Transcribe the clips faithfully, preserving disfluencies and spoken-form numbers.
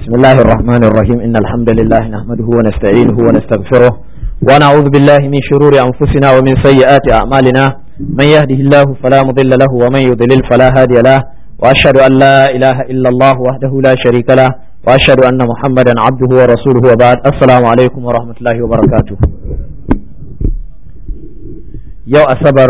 بسم الله الرحمن الرحيم إن الحمد لله نحمده ونستعينه ونستغفره ونعوذ بالله من شرور أنفسنا ومن سيئات أعمالنا من يهده الله فلا مضل له ومن يضلل فلا هادي له وأشهد أن لا إله إلا الله وحده لا شريك له وأشهد أن محمدا عبده ورسوله وبعد السلام عليكم ورحمة الله وبركاته. يو أصبر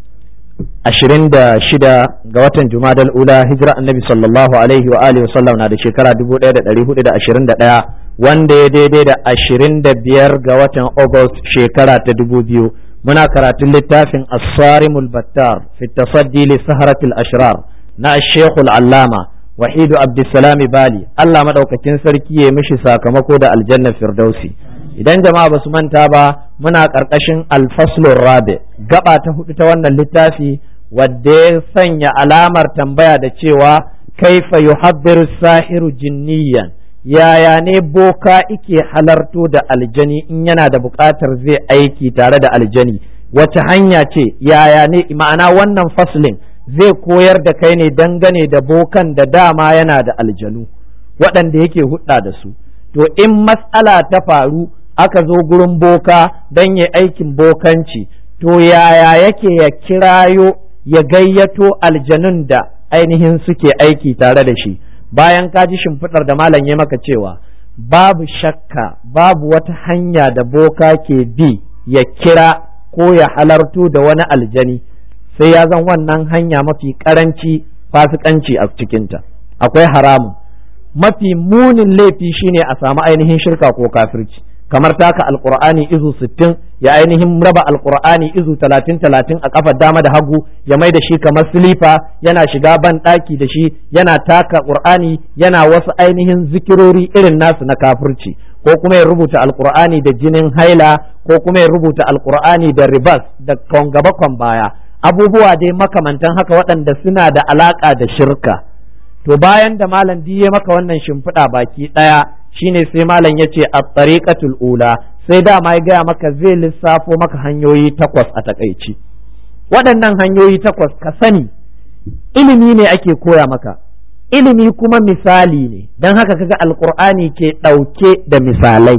ashirin da shida ga watan Jumadal Ula hijira annabi sallallahu alaihi wa alihi wasallam na da shekara dubu ɗaya da ɗari hudu da ashirin da ɗaya wanda ya daidai da ashirin da biyar ga watan August shekara ta dubu biyu muna karatun littafin As-Sarimul Battar fi tasaddi li saharatil ashrar na Sheikhul Allama Wahidu Abdussalam Bali Allah madaukakin sarki ya mishi sakamako da aljanna firdausi. Idan jama'a ba su manta ba muna ƙarƙashin alfaslun rabi gaba ta hudu ta wannan littafi wadda ya sanya alamar tambaya da cewa kaifa yuhabbiru sahiru jinniyan yaya ne boka ike halarto da aljani in yana da buƙatar zai aiki tare da aljani wace hanya ce yaya ne ma'ana wannan faslin zai koyar da kai ne dangane da bokan da dama yana da aljanu waɗanda yake hudda da su to in matsala ta faru aka zo gurin boka don ya aikin bokanci to yaya yake ya kirayo ya gayyato aljanun da ainihin suke aiki tare da shi bayan ka ji shimfiɗar da malam ya maka cewa babu shakka babu wata hanya da boka ke bi ya kira ko ya halarto da wani aljani sai ya zan wannan hanya mafi karanci fasikanci a cikinta akwai haramun mafi munin laifi shine a samu ainihin shirka ko kafirci kamar taka alqur'ani izu sittin ya ainihin raba alqur'ani izu talatin talatin a kafar dama da hagu ya mai da shi kamar silifa yana shiga ban daki da shi yana taka qur'ani yana wasu ainihin zikirori irin nasu na kafirci ko kuma ya rubuta alqur'ani da jinin haila ko kuma ya rubuta alqur'ani da ribas da kon gaba kon baya abubuwa dai makamantan haka waɗanda suna da alaka da shirka to bayan da malam diye maka wannan shimfiɗa baki ɗaya shine sai malam ya ce a tariqatul ula sai dama ya gaya maka zai lissafo maka hanyoyi takwas a takaici waɗannan hanyoyi takwas ka sani ilimi ne ake koya maka ilimi kuma misali ne don haka kaga alkur'ani ke ɗauke da misalai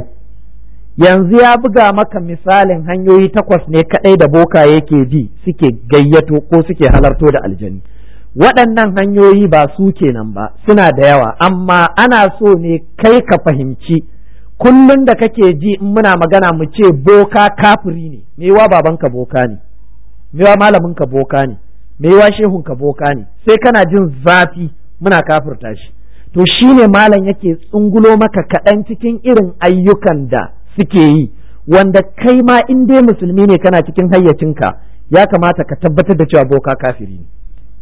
yanzu ya buga maka misalin hanyoyi takwas ne kaɗai da boka yake bi suke gayyato ko suke halarto da aljani waɗannan hanyoyi ba su kenan ba suna da yawa amma ana so ne kai ka fahimci kullum da kake ji in muna magana mu ce boka kafiri ne mewa babanka boka ne mewa malaminka boka ne mewa shehunka boka ne sai kana jin zafi muna kafirta shi to shine malam yake tsungulo maka kaɗan cikin irin ayyukan da suke yi wanda kai ma in dai musulmi ne kana cikin hayyacinka ya kamata ka tabbatar da cewa boka kafiri ne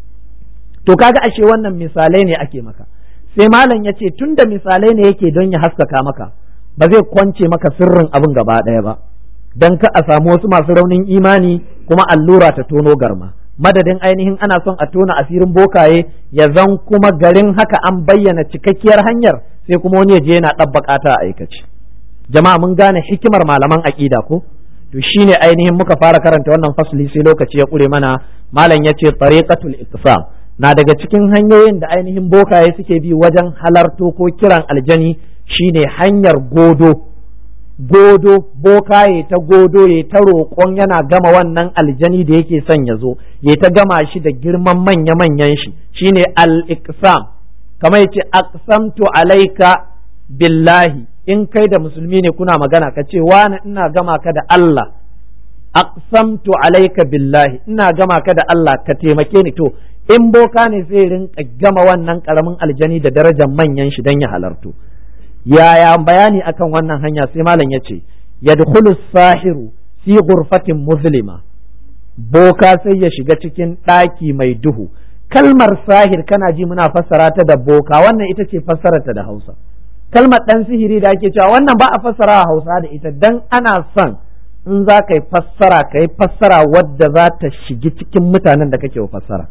to kaga ashe wannan misalai ne ake maka sai malam ya ce tun da misalai ne yake don ya haskaka maka ba zai kwance maka sirrin abin gaba ɗaya ba don ka a samu wasu masu raunin imani kuma allura ta tono garma madadin ainihin ana son a tona asirin bokaye ya zan kuma garin haka an bayyana cikakkiyar hanyar sai kuma wani ya je yana ɗabbaƙa ta a aikace jama'a mun gane hikimar malaman aƙida ko to shine ainihin muka fara karanta wannan fasli sai lokaci ya ƙure mana malam ya ce tariqatul iqsam na daga cikin hanyoyin da ainihin bokaye suke bi wajen halarto ko kiran aljani shine hanyar godo godo bokaye ta godo ya ta roƙon yana gama wannan aljani da yake son ya zo ya ta gama shi da girman manya manyan shi shine al-iqsam kamar yace aqsamtu alaika billahi in kai da musulmi ne kuna magana ka ce wani ina gama ka da Allah aqsamtu alaika billahi ina gama ka da Allah ka taimake ni to in boka ne zai rinka gama wannan karamin aljani da darajar manyan shi don ya halarto yaya bayani akan wannan hanya sai malam ya ce yadkhulu sahiru fi ghurfatin muslima boka sai ya shiga cikin ɗaki mai duhu kalmar sahir kana ji muna fassara ta da boka wannan ita ce fassarar ta da Hausa kalmar dan sihiri da ake cewa wannan ba a fassara a Hausa da ita dan ana son in za ka yi fassara ka yi fassara wadda za ta shigi cikin mutanen da kake fassara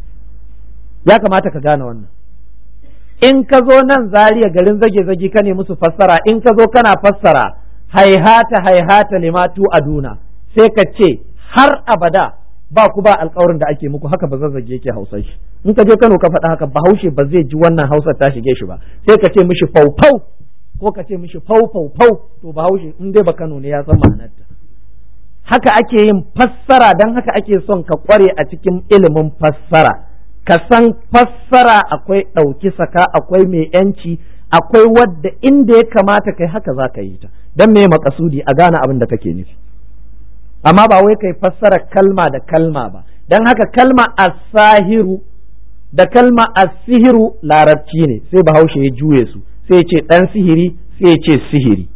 ya kamata ka gane wannan in ka zo nan Zariya garin zage-zage ka ne musu fassara in ka zo kana fassara haihata haihata limatu aduna sai ka ce har abada ba ku ba alƙawarin da ake muku, haka ba zazzage yake Hausar shi. In ka je Kano ka faɗa haka Bahaushe ba zai ji wannan Hausar ta shige shi ba, sai ka ce mishi faufau ko ka ce mishi fau fau fau, to Bahaushe in dai ba Kano ne ya san ma'anarta. Haka ake yin fassara, dan haka ake son ka kware a cikin ilimin fassara, ka san fassara akwai ɗauki saka, akwai mai yanci, akwai wadda inda ya kamata kai haka za ka yi ta, dan me makasudi a gane abin da kake nufi. Amma ba wai kai fassara kalma da kalma ba, dan haka kalma as-sahiru da kalma as-sihiru larabci ne, sai Bahaushe ya juye su, sai ce dan sihiri, sai ce sihiri.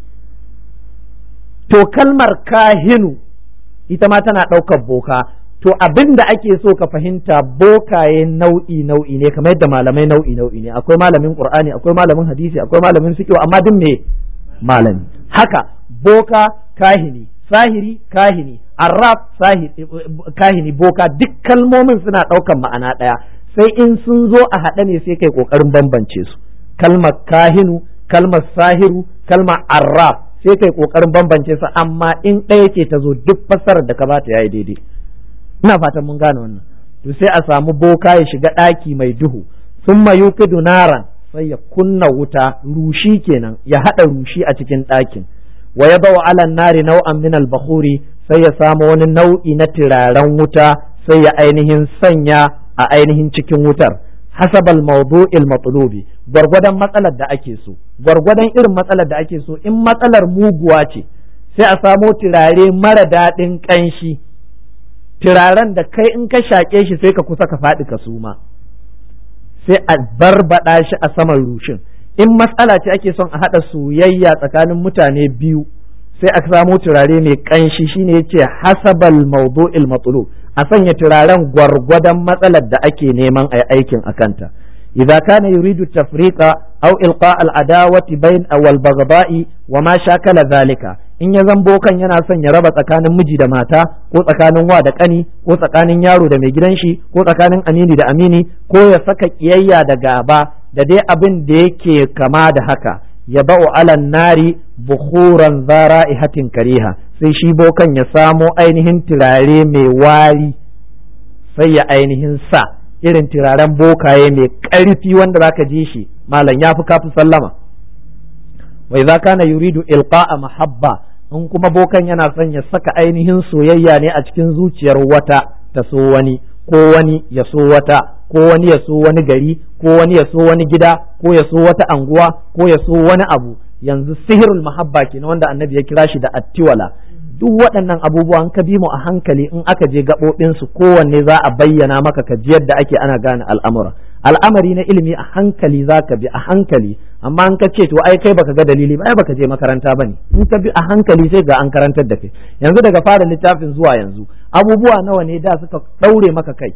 To kalmar kahinu ita ma tana ɗaukar boka. To abin da ake so ka fahimta, bokaye nau'i nau'i ne, kamar yadda malamai nau'i nau'i ne. Akwai malamin Qur'ani, akwai malamin hadisi, akwai malamin fiqh, amma duk me malami. Haka boka kahini, sahiri kahini, arraf sahiri kahini, boka, duk kalmomin suna ɗaukar ma'ana ɗaya, sai in sun zo a haɗe ne sai kai ƙoƙarin bambance su. Kalmar kahinu, kalmar sahiru, kalmar arraf, sai kai kokarin bambance su, amma in ɗaya ce ta zo duk fassarar da ka bata yayi daidai. Ina fatan mun gane wannan. To sai a samu boka ya shiga ɗaki mai duhu, summa yuqidu naran, sai ya kunna wuta, rushi kenan, ya hada rushi a cikin ɗakin, wa yadau ala nari nau'an min al-bakhuri, sai ya samu wani nau'i na turaren wuta, sai ya ainihin sanya a ainihin cikin wutar, hasabal mawdu'il matlubi, gwargwadon matsalar da ake so, gwargwadon irin matsalar da ake so. In matsalar muguwa ce, sai a samo turare mara daɗin ƙanshi, turaren da kai in ka shaƙe shi sai ka kusa ka faɗi ka suma, sai a barbaɗa shi a saman rushin. In matsala ce ake son a haɗa soyayya tsakanin mutane biyu, sai a samo turare mai ƙanshi, shine yace hasabal mawdu'il matlub, a sanya turaren gwargwadon matsalar da ake neman a aikin akanta. إذا كان يريد التفريق أو إلقاء العداوة بين والبغضاء وما شاكل ذلك، in ya zambo kan yana son ya raba tsakanin miji da mata, ko tsakanin wa da ƙani, ko tsakanin yaro da mai gidan shi, ko tsakanin amini da amini, ko ya saka ƙiyayya da gaba da dai abin da yake kama da haka, ya ba'u alan nari bukhuran zara'ihatin kariha, sai shi bokan ya samo ainihin turare mai wari, sai ya ainihin sa irin turaren bokaye mai ƙarfi wanda zaka ji shi malam ya fi kafi sallama. Wai za kana yuridu ilqa'a mahabba, in kuma bokan yana son ya saka ainihin soyayya ne a cikin zuciyar wata ta so wani, ko wani ya so wata, ko wani ya so wani gari, ko wani ya so wani gida, ko ya so wata anguwa, ko ya so wani abu. Yanzu sihirul mahabba kenan wanda annabi ya kira shi da attiwala. Duk waɗannan abubuwan ka bi mu a hankali, in aka je gaɓoɓinsu kowanne za a bayyana maka ka ji yadda ake ana gane al'amura. Al'amari na ilimi a hankali za ka bi a hankali, amma in ka ce to ai kai baka ga dalili ba, ai baka je makaranta bane. In ka bi a hankali sai ga an karantar da kai. Yanzu daga fara littafin zuwa yanzu abubuwa nawa ne da suka ɗaure maka kai,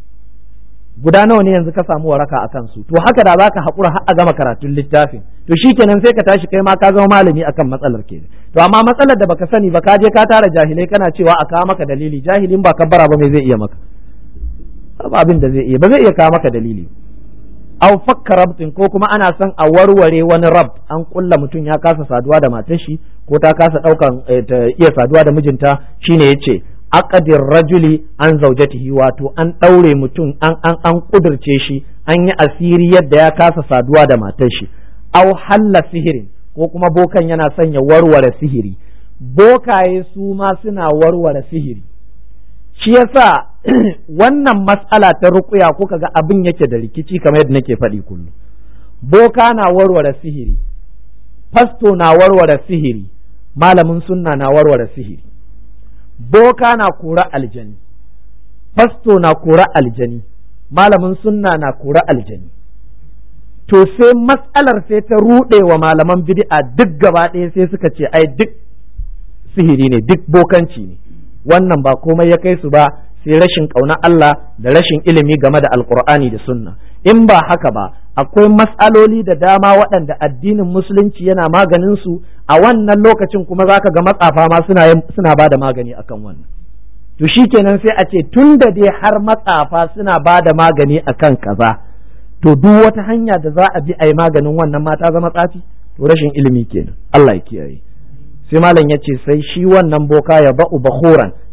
guda nawa ne yanzu ka samu waraka a kansu. To haka da zaka haƙura har a gama karatun littafin, to shikenan sai ka tashi kai ma ka zama malami akan matsalar ke. To amma matsalar da baka sani ba, ka je ka tara jahilai kana cewa a kawo maka dalili, jahilin ba kabbara ba mai zai iya maka, ba abin da zai iya, ba zai iya kawo maka dalili. Aw fakka rabtin, ko kuma ana son a warware wani rab, an kulla mutum ya kasa saduwa da matar shi, ko ta kasa daukan ta iya saduwa da mijinta, shine yace aqdir rajuli an zaujatihi, wato an daure mutum an an an kudurce shi, an yi asiri yadda ya kasa saduwa da matar shi. Aw halla sihirin, ko kuma bokan yana son ya warware sihiri. Bokaye su ma suna warware sihiri. Shi yasa wannan mas'ala ta ruqya ko kaga abin yake da rikici kamar yadda nake faɗi kullum. Boka na warware sihiri, fasto na warware sihiri, malamin sunna na warware sihiri. Boka na kora aljani, fasto na kora aljani, malamin sunna na kora aljani. To sai matsalar sai ta ruɗe wa malaman bid'a duk gaba ɗaya, sai suka ce ai duk sihiri ne, duk bokanci ne. Wannan ba komai ya kai su ba sai rashin ƙauna Allah da rashin ilimi game da alkur'ani da sunna. In ba haka ba, akwai matsaloli da dama waɗanda addinin musulunci yana maganin su, a wannan lokacin kuma zaka ga matsafa ma suna suna bada magani akan wannan. To shikenan sai a ce tun da dai har matsafa suna bada magani akan kaza, to duk wata hanya da za a bi a yi maganin wannan ma ta zama tsafi. To rashin ilimi kenan, Allah ya kiyaye. Sai malam ya ce sai shi wannan boka ya ba'u bakhuran,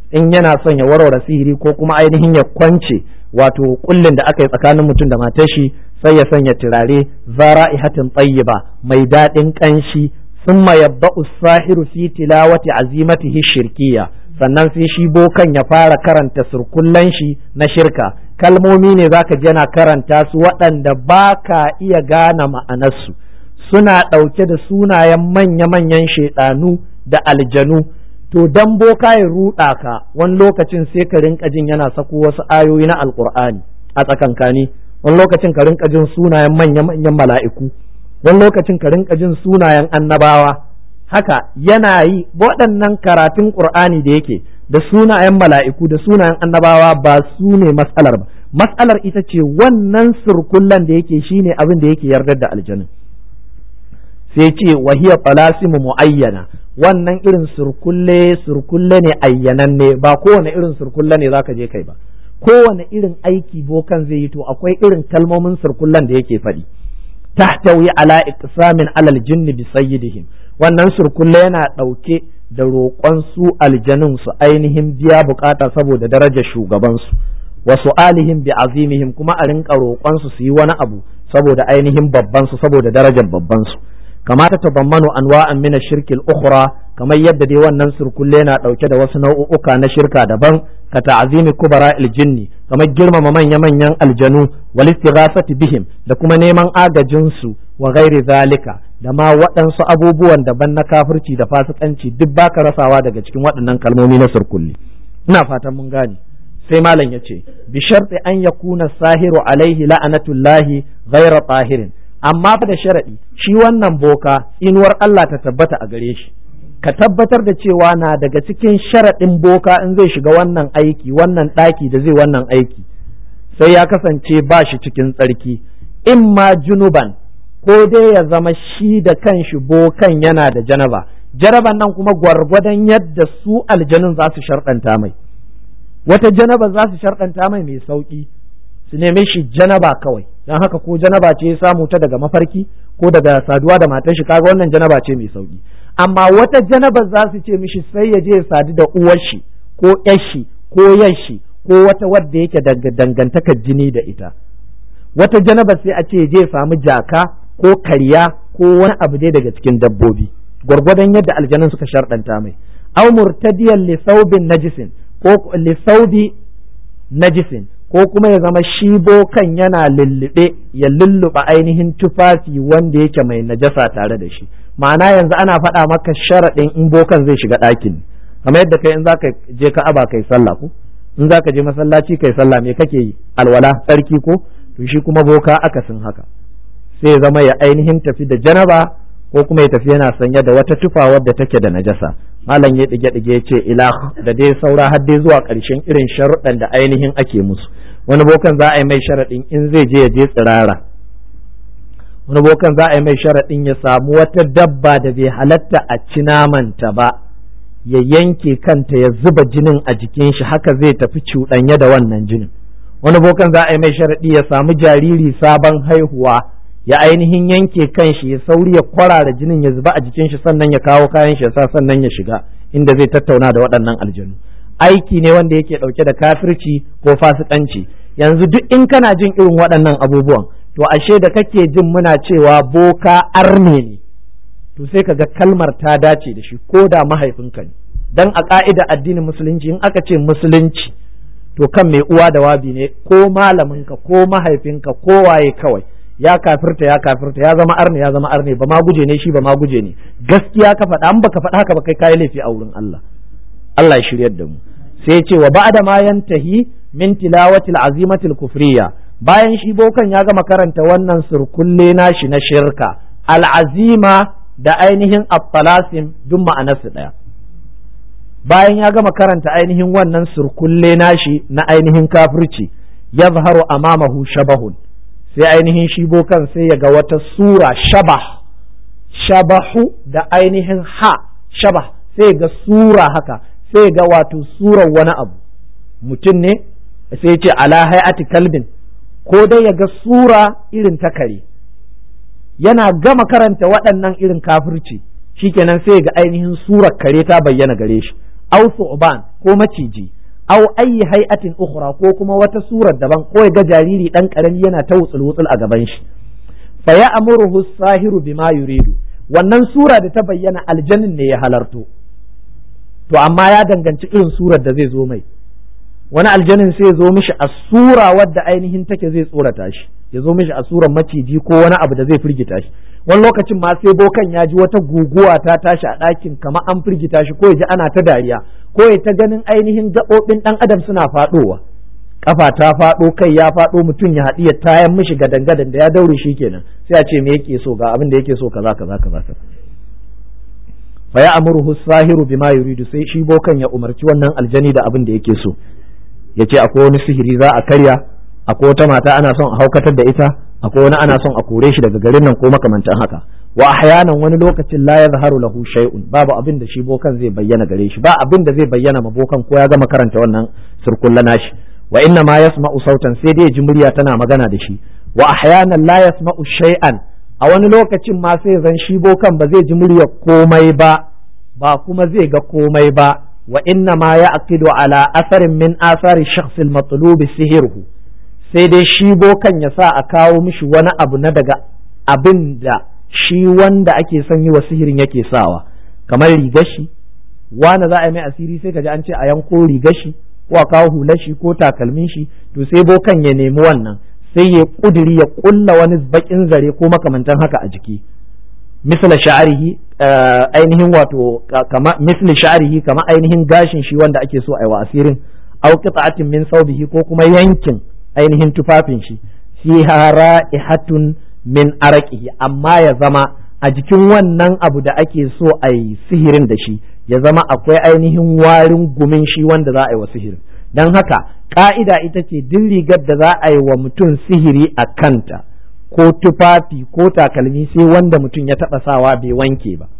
in yana son ya warware sihiri ko kuma ainihin ya kwance wato kullin da aka yi tsakanin mutum da matar shi sai ya sanya turare zara'ihatin tayyiba mai daɗin ƙanshi thumma yabba'u as-sahiru fi tilawati azimatihi shirkiyya sannan sai shi bokan ya fara karanta surkullan shi na shirka kalmomi ne zaka ji yana karanta su waɗanda ba ka iya gane ma'anarsu suna ɗauke da sunayen manya-manyan shaidanu da aljanu to dan boka ya ruɗa ka wani lokacin sai ka rinka jin yana sako wasu ayoyi na alkur'ani a tsakankani wani lokacin ka rinka jin sunayen manya-manyan mala'iku wani lokacin ka rinka jin sunayen annabawa haka yana yi waɗannan karatun qur'ani da yake da sunayen mala'iku da sunayen annabawa ba su ne matsalar ba matsalar ita ce wannan surkullan da yake shine abin da yake yardar da aljanin sai ce wahiya talasimu muayyana wannan irin surkulle surkulle ne ayyananne ba kowane irin surkulle ne zaka je kai ba kowane irin aiki bokan zai yi to akwai irin kalmomin surkullan da yake faɗi tahtawi ala iqsamin alal jinni bi sayyidihim wannan surkulle yana ɗauke da roƙon su aljanun su ainihin biya bukata saboda darajar shugabansu wa su'alihim bi azimihim kuma a rinka roƙon su su yi wani abu saboda ainihin babban su saboda darajar babban su kama ta tabammanu anwa'an min ash-shirki al-ukhra kamar yadda dai wannan surkulle yana ɗauke da wasu nau'uka na shirka daban ka ta'zimi kubara al-jinni kamar girmama manya-manyan aljanu wal istighasati bihim da kuma neman agajin su wa ghairi zalika da ma waɗansu abubuwan daban na kafirci da fasikanci duk baka rasawa daga cikin waɗannan kalmomi na surkulli ina fatan mun gane sai malam yace bi sharti an yakuna sahiru alaihi la'anatullahi ghaira tahirin amma fa da sharadi shi wannan boka inuwar Allah ta tabbata a gare shi ka tabbatar da cewa na daga cikin sharadin boka in zai shiga wannan aiki wannan ɗaki da zai wannan aiki sai ya kasance ba shi cikin tsarki imma junuban ko dai ya zama shi da kanshi bokan yana da janaba janaban nan kuma gwargwadon yadda su aljanun za su sharɗanta mai wata janaba za su sharɗanta mai mai sauƙi su neme shi janaba kawai don haka ko janaba ce ya samu ta daga mafarki ko daga saduwa da matar shi kaga wannan janaba ce mai sauƙi amma wata janaba za su ce mishi sai ya je ya sadu da uwar shi ko ƴar shi ko yar shi ko wata wadda yake dangantakar jini da ita wata janaba sai a ce je ya samu jaka ko karya ko wani abu dai daga cikin dabbobi gwargwadon yadda aljanun suka sharɗanta mai aw murtadiyan li thawbin najisin ko li thawbi najisin ko kuma ya zama shi bokan yana lullube ya lulluɓa ainihin tufafi wanda yake mai najasa tare da shi ma'ana yanzu ana faɗa maka sharaɗin in bokan zai shiga ɗakin kamar yadda kai in za ka je ka'aba kai sallah ko in za ka je masallaci kai sallah me kake yi alwala tsarki ko to shi kuma boka akasin haka sai ya zama ya ainihin tafi da janaba ko kuma ya tafi yana sanye da wata tufa wadda take da najasa malam ya dige dige ya ce ila da dai saura har dai zuwa ƙarshen irin sharuɗan da ainihin ake musu wani bokan za a yi mai sharaɗin in zai je ya je tsirara wani bokan za a yi mai sharaɗin ya samu wata dabba da bai halatta a ci namanta ba ya yanke kanta ya zuba jinin a jikin shi haka zai tafi cuɗanye da wannan jinin wani bokan za a yi mai sharaɗi ya samu jariri sabon haihuwa ya ainihin yanke kan shi ya sauri ya kwarara jinin ya zuba a jikin shi sannan ya kawo kayan shi ya sa sannan ya shiga inda zai tattauna da waɗannan aljanu aiki ne wanda yake ɗauke da kafirci ko fasikanci yanzu duk in kana jin irin waɗannan abubuwan to ashe da kake jin muna cewa boka arne ne to sai kaga kalmar ta dace da shi ko da mahaifinka ne dan a ka'ida addinin musulunci in aka ce musulunci to kan mai uwa da wabi ne ko malaminka ko mahaifinka ko waye kawai ya kafirta ya kafirta ya zama arne ya zama arne ba ma guje ne shi ba ma guje ne gaskiya ka faɗa an baka faɗa haka ba kai kai laifi a wurin Allah Allah ya shiryar da mu sai ya ce wa ba'da ma yantahi min tilawati al-azimati al-kufriyya bayan shi bokan ya gama karanta wannan surkulle nashi na shirka al-azima da ainihin at-talasim duk ma'anarsu daya bayan ya gama karanta ainihin wannan surkulle nashi na ainihin kafirci yazharu amamahu shabahun sai ainihin shi bokan sai ya ga wata sura shabah shabahu da ainihin ha shabah sai ga sura haka sai ga wato surar wani abu mutum ne sai ce ala hay'ati kalbin ko dai ya ga sura irin ta kare yana gama karanta waɗannan irin kafirci shikenan sai ga ainihin surar kare ta bayyana gare shi aw thu'ban ko maciji aw ayi hay'atin ukhra ko kuma wata surar daban ko ya ga jariri dan karami yana ta wutsul wutsul a gaban shi fa ya'muruhu as-sahiru bima yuridu wannan sura da ta bayyana aljannin ne ya halarto to amma ya danganci irin surar da zai zo mai wani aljanin sai zo mishi a sura wadda ainihin take zai tsorata shi ya zo mishi a surar maciji ko wani abu da zai firgita shi wani lokacin ma sai bokan ya ji wata guguwa ta tashi a ɗakin kamar an firgita shi ko ya ji ana ta dariya ko ya ta ganin ainihin gaɓoɓin ɗan adam suna faɗowa kafa ta faɗo kai ya faɗo mutum ya haɗi ya tayan mishi gadan gadan da ya daure shi kenan sai a ce me yake so ga abin da yake so kaza kaza kaza fa ya amuruhu sahiru bima yuridu sai shi bokan ya umarci wannan aljani da abin da yake so ya ce akwai wani sihiri za a karya akwai wata mata ana son a haukatar da ita akwai wani ana son a kore shi daga garin nan ko makamantan haka wa ahyanan wani lokacin la yazharu lahu shay'un babu abin da shi bokan zai bayyana gare shi ba abin da zai bayyana ma bokan ko ya gama karanta wannan surkullan nashi wa inna ma yasma'u sautan sai dai ji murya tana magana da shi wa ahyanan la yasma'u shay'an a wani lokacin ma sai zan shi bokan ba zai ji murya komai ba ba kuma zai ga komai ba wa inna ma ya'qidu ala asarin min asari shakhs al-matlub sihirhu sai dai shi bokan ya sa a kawo mishi wani abu na daga abin da shi wanda ake son yi wa sihirin yake sawa kamar rigar shi wani za a yi mai asiri sai ka ji an ce a yanko rigar shi ko a kawo hular shi ko takalmin shi to sai bokan ya nemi wannan sai ya kuduri ya kulla wani bakin zare ko makamantan haka a jiki misal sha'arihi ainihin wato kama misal sha'arihi kama ainihin gashin shi wanda ake so a yi wa asirin aw qita'atin min sawbihi ko kuma yankin ainihin tufafin shi fiha ra'ihatun min araqihi amma ya zama a jikin wannan abu da ake so a yi sihirin da shi ya zama akwai ainihin warin gumin shi wanda za a yi wa sihirin don haka ka'ida ita ce duk rigar da za a yi wa mutum sihiri a kanta ko tufafi ko takalmi sai wanda mutum ya taɓa sawa bai wanke ba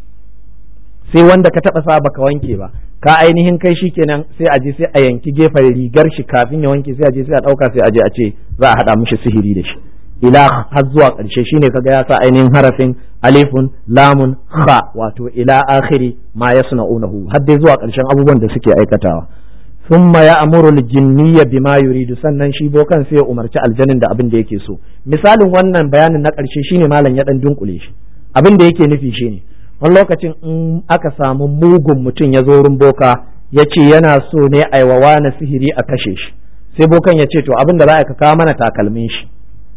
sai wanda ka taɓa sawa baka wanke ba ka ainihin kai shi kenan sai a je sai a yanki gefen rigar shi kafin ya wanke sai a je sai a ɗauka sai a je a ce za a haɗa mishi sihiri da shi ila har zuwa ƙarshe shine kaga ya sa ainihin harafin alifun lamun kha wato ila akhiri ma yasna'unahu har dai zuwa ƙarshen abubuwan da suke aikatawa thumma ya'muru al-jinniyya bima yuridu sannan shi bokan sai ya umarci aljanin da abin da yake so misalin wannan bayanin na ƙarshe shine malam ya dan dunkule shi abin da yake nufi shine wani lokacin in aka samu mugun mutum ya zo wurin boka ya ce yana so ne a yi wa wani sihiri a kashe shi sai bokan ya ce to abin da za a ka kawo mana takalmin shi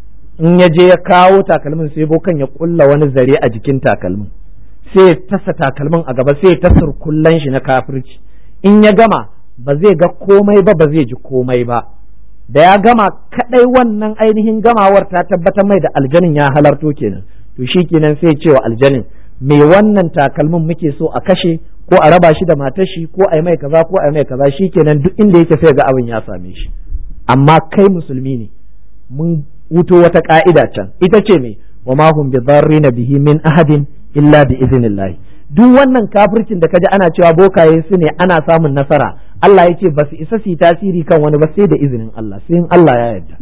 in ya je ya kawo takalmin sai bokan ya kulla wani zare a jikin takalmin sai ya tasa takalmin a gaba sai ya tasar kullan shi na kafirci in ya gama ba zai ga komai ba ba zai ji komai ba da ya gama kadai wannan ainihin gamawar ta tabbatar mai da aljanin ya halarto kenan to shi kenan sai ya ce wa aljanin me wannan takalmin muke so a kashe ko a raba shi da matar shi ko a yi mai kaza ko a yi mai kaza shi kenan duk inda yake sai ga abin ya same shi amma kai musulmi ne mun wuto wata ka'ida can ita ce me wa ma hum bidarrina bihi min ahadin illa bi idhnillah duk wannan kafircin da kaji ana cewa bokaye su ne ana samun nasara Allah yake ba su isa su tasiri kan wani ba sai da izinin Allah sai in Allah ya yarda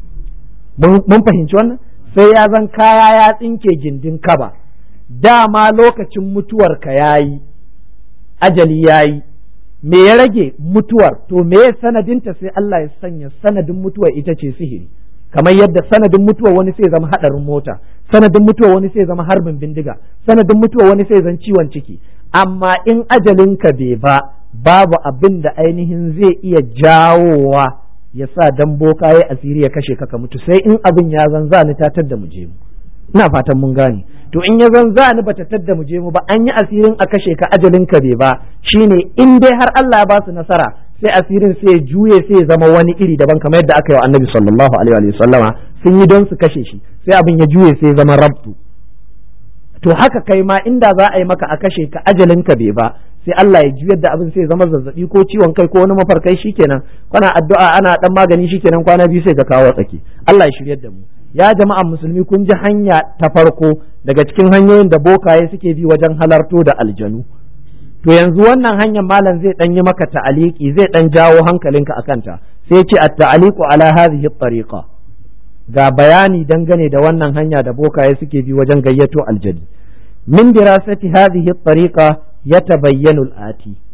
mun fahimci wannan sai ya zan kaya ya tsinke gindin kaba dama lokacin mutuwar ka yayi ajali yayi me ya rage mutuwar to me ya sanadinta sai Allah ya sanya sanadin mutuwar ita ce sihiri kamar yadda sanadin mutuwa wani sai zama hadarin mota sanadin mutuwa wani sai zama harbin bindiga sanadin mutuwa wani sai zan ciwon ciki amma in ajalinka bai ba babu abin da ainihin zai iya jawowa ya sa dan boka ya asiri ya kashe ka mutu sai in abin ya zan zani tatar da mu je mu ina fatan mun gane to in ya zan zani ba tatar da mu je mu ba an yi asirin a kashe ka ajalinka bai ba shine in dai har Allah ya ba su nasara sai asirin sai ya juye sai ya zama wani iri daban kamar yadda aka yi wa annabi sallallahu alaihi wa sallama sun yi don su kashe shi sai abin ya juye sai ya zama rabtu to haka kai ma inda za a yi maka a kashe ka ajalin ka bai ba sai Allah ya juyar da abin sai ya zama zazzabi ko ciwon kai ko wani mafarkai shikenan kana addu'a ana dan magani shikenan kwana biyu sai ka kawo tsaki Allah ya shiryar da mu ya jama'an musulmi kun ji hanya ta farko daga cikin hanyoyin da bokaye suke bi wajen halarto da aljanu to yanzu wannan hanyar malam zai dan yi maka ta'aliki zai dan jawo hankalinka akan ta sai ce at-ta'aliqu ala hadhihi at-tariqa ga bayani dangane da wannan hanya da bokaye suke bi wajen gayyato aljani min dirasati hadhihi at-tariqa yatabayyanu al-ati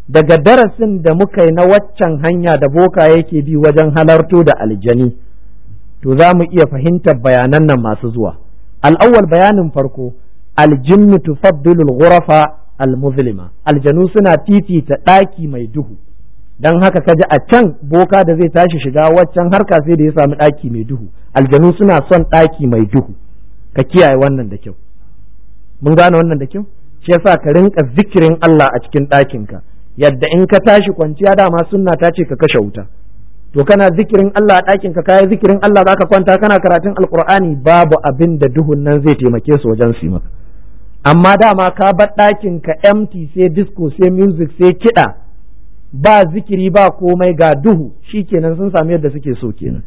daga darasin da muka yi na waccan hanya da boka yake bi wajen halarto da aljani to za mu iya fahimtar bayanan nan masu zuwa. al'awwal bayanin farko, aljinnu tufaddilu al-ghurafa al-muzlima, aljanu suna fifita ɗaki mai duhu. dan haka kaji a can boka da zai tashi shiga waccan harka sai da ya samu ɗaki mai duhu. aljanu suna son ɗaki mai duhu, ka kiyaye wannan da kyau. mun gane wannan da kyau? shi yasa ka rinka zikirin Allah a cikin ɗakinka, yadda in ka tashi kwanciya dama sunna ta ce ka kashe wuta. to kana zikirin Allah a ɗakinka, kayi zikirin Allah zaka kwanta kana karatun alkur'ani, babu abin da duhun nan zai taimake su wajen su maka. amma dama ka bar ɗakinka empty, sai disco sai music sai kiɗa, ba zikiri ba komai ga duhu, shikenan sun samu yadda suke so kenan.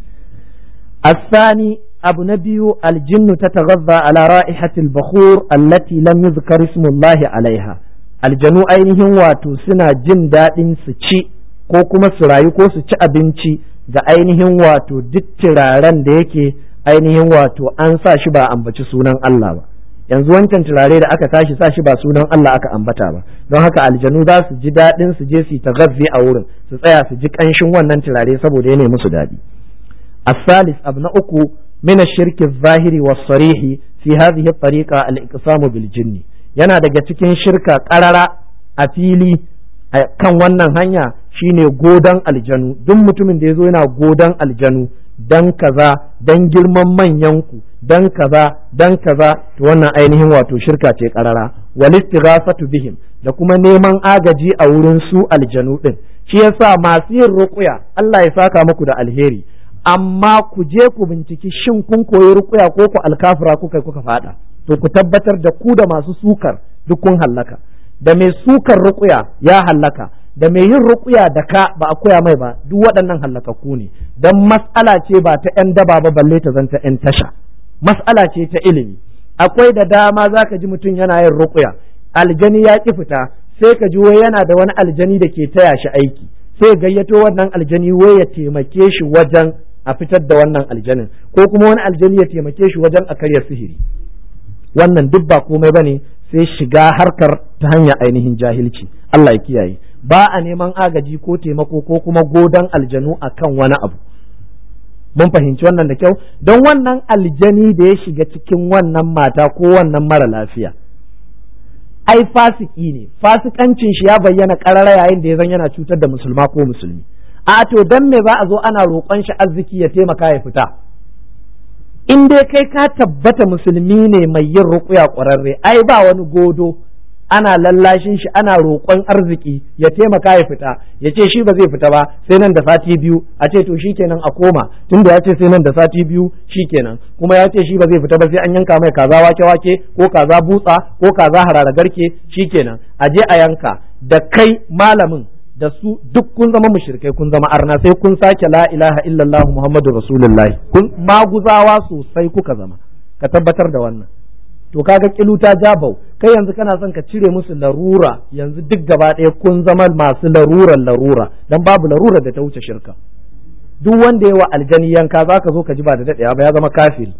asani abu na biyu, aljinnu tatagazza ala ra'ihatil bakhur allati lam yuzkar ismullahi alaiha, aljanu ainihin wato suna jin daɗin su ci ko kuma su rayu ko su ci abinci ga ainihin wato duk turaren da yake ainihin wato an sa shi ba ambaci sunan Allah ba. yanzu wancan turare da aka tashi sa shi ba sunan Allah aka ambata ba, don haka aljanu za su ji daɗin su je su tagazzi a wurin, su tsaya su ji ƙanshin wannan turare saboda ya musu daɗi. الثالث أبن أكو من الشرك الظاهر والصريح في هذه الطريقة الإقسام بالجن. yana daga cikin shirka ƙarara a fili kan wannan hanya shine godan aljanu. duk mutumin da ya zo yana godan aljanu dan kaza, dan girman manyanku, dan kaza dan kaza, to wannan ainihin wato shirka ce ƙarara. wal istighasatu bihim, da kuma neman agaji a wurin su aljanu din. shi yasa masu yin ruqya Allah ya saka muku da alheri, amma ku je ku binciki shin kun koyi ruqya ko ku alkafira kuka kuka fada, to ku tabbatar da ku da masu sukar duk kun hallaka. da mai sukar ruqya ya hallaka, da mai yin ruqya da ka ba a koya mai ba, duk waɗannan hallakakku ne. dan mas'ala ce ba ta yan daba ba, balle ta zanta yan tasha, mas'ala ce ta ilimi. akwai da dama zaka ji mutum yana yin ruqya, aljani ya ki fita, sai ka ji wai yana da wani aljani da ke taya shi aiki, sai gayyato wannan aljani wai ya taimake shi wajen a fitar da wannan aljanin, ko kuma wani aljani ya taimake shi wajen a karya sihiri. wannan duk ba komai bane sai shiga harkar ta hanyar ainihin jahilci. Allah ya kiyaye. ba a neman agaji ko taimako ko kuma godan aljanu akan wani abu. mun fahimci wannan da kyau. don wannan aljani da ya shiga cikin wannan mata ko wannan mara lafiya, ai fasiki ne, fasikancin shi ya bayyana karara yayin da ya zan yana cutar da musulma ko musulmi. a to dan me za a zo ana roƙon shi arziki ya taimaka ya fita? in dai kai ka tabbata musulmi ne mai yin ruqya ƙwararre, ai ba wani godo, ana lallashin shi ana roƙon arziki ya taimaka ya fita, ya ce shi ba zai fita ba sai nan da sati biyu, a ce to shikenan a koma, tunda ya ce sai nan da sati biyu shikenan, kuma ya ce shi ba zai fita ba sai an yanka mai kaza wake wake ko kaza butsa ko kaza harara garke, shikenan a je a yanka. da kai malamin da su duk kun zama mushrikai, kun zama arna, sai kun sake la ilaha illallah muhammadur rasulullahi, kun maguzawa sosai kuka zama, ka tabbatar da wannan. to kaga kiluta jabau, kai yanzu kana son ka cire musu larura, yanzu duk gaba ɗaya kun zama masu larurar larura, dan babu larura da ta wuce shirka. duk wanda yawa aljani yanka zaka zo ka ji ba da daɗewa ba ya zama kafiri.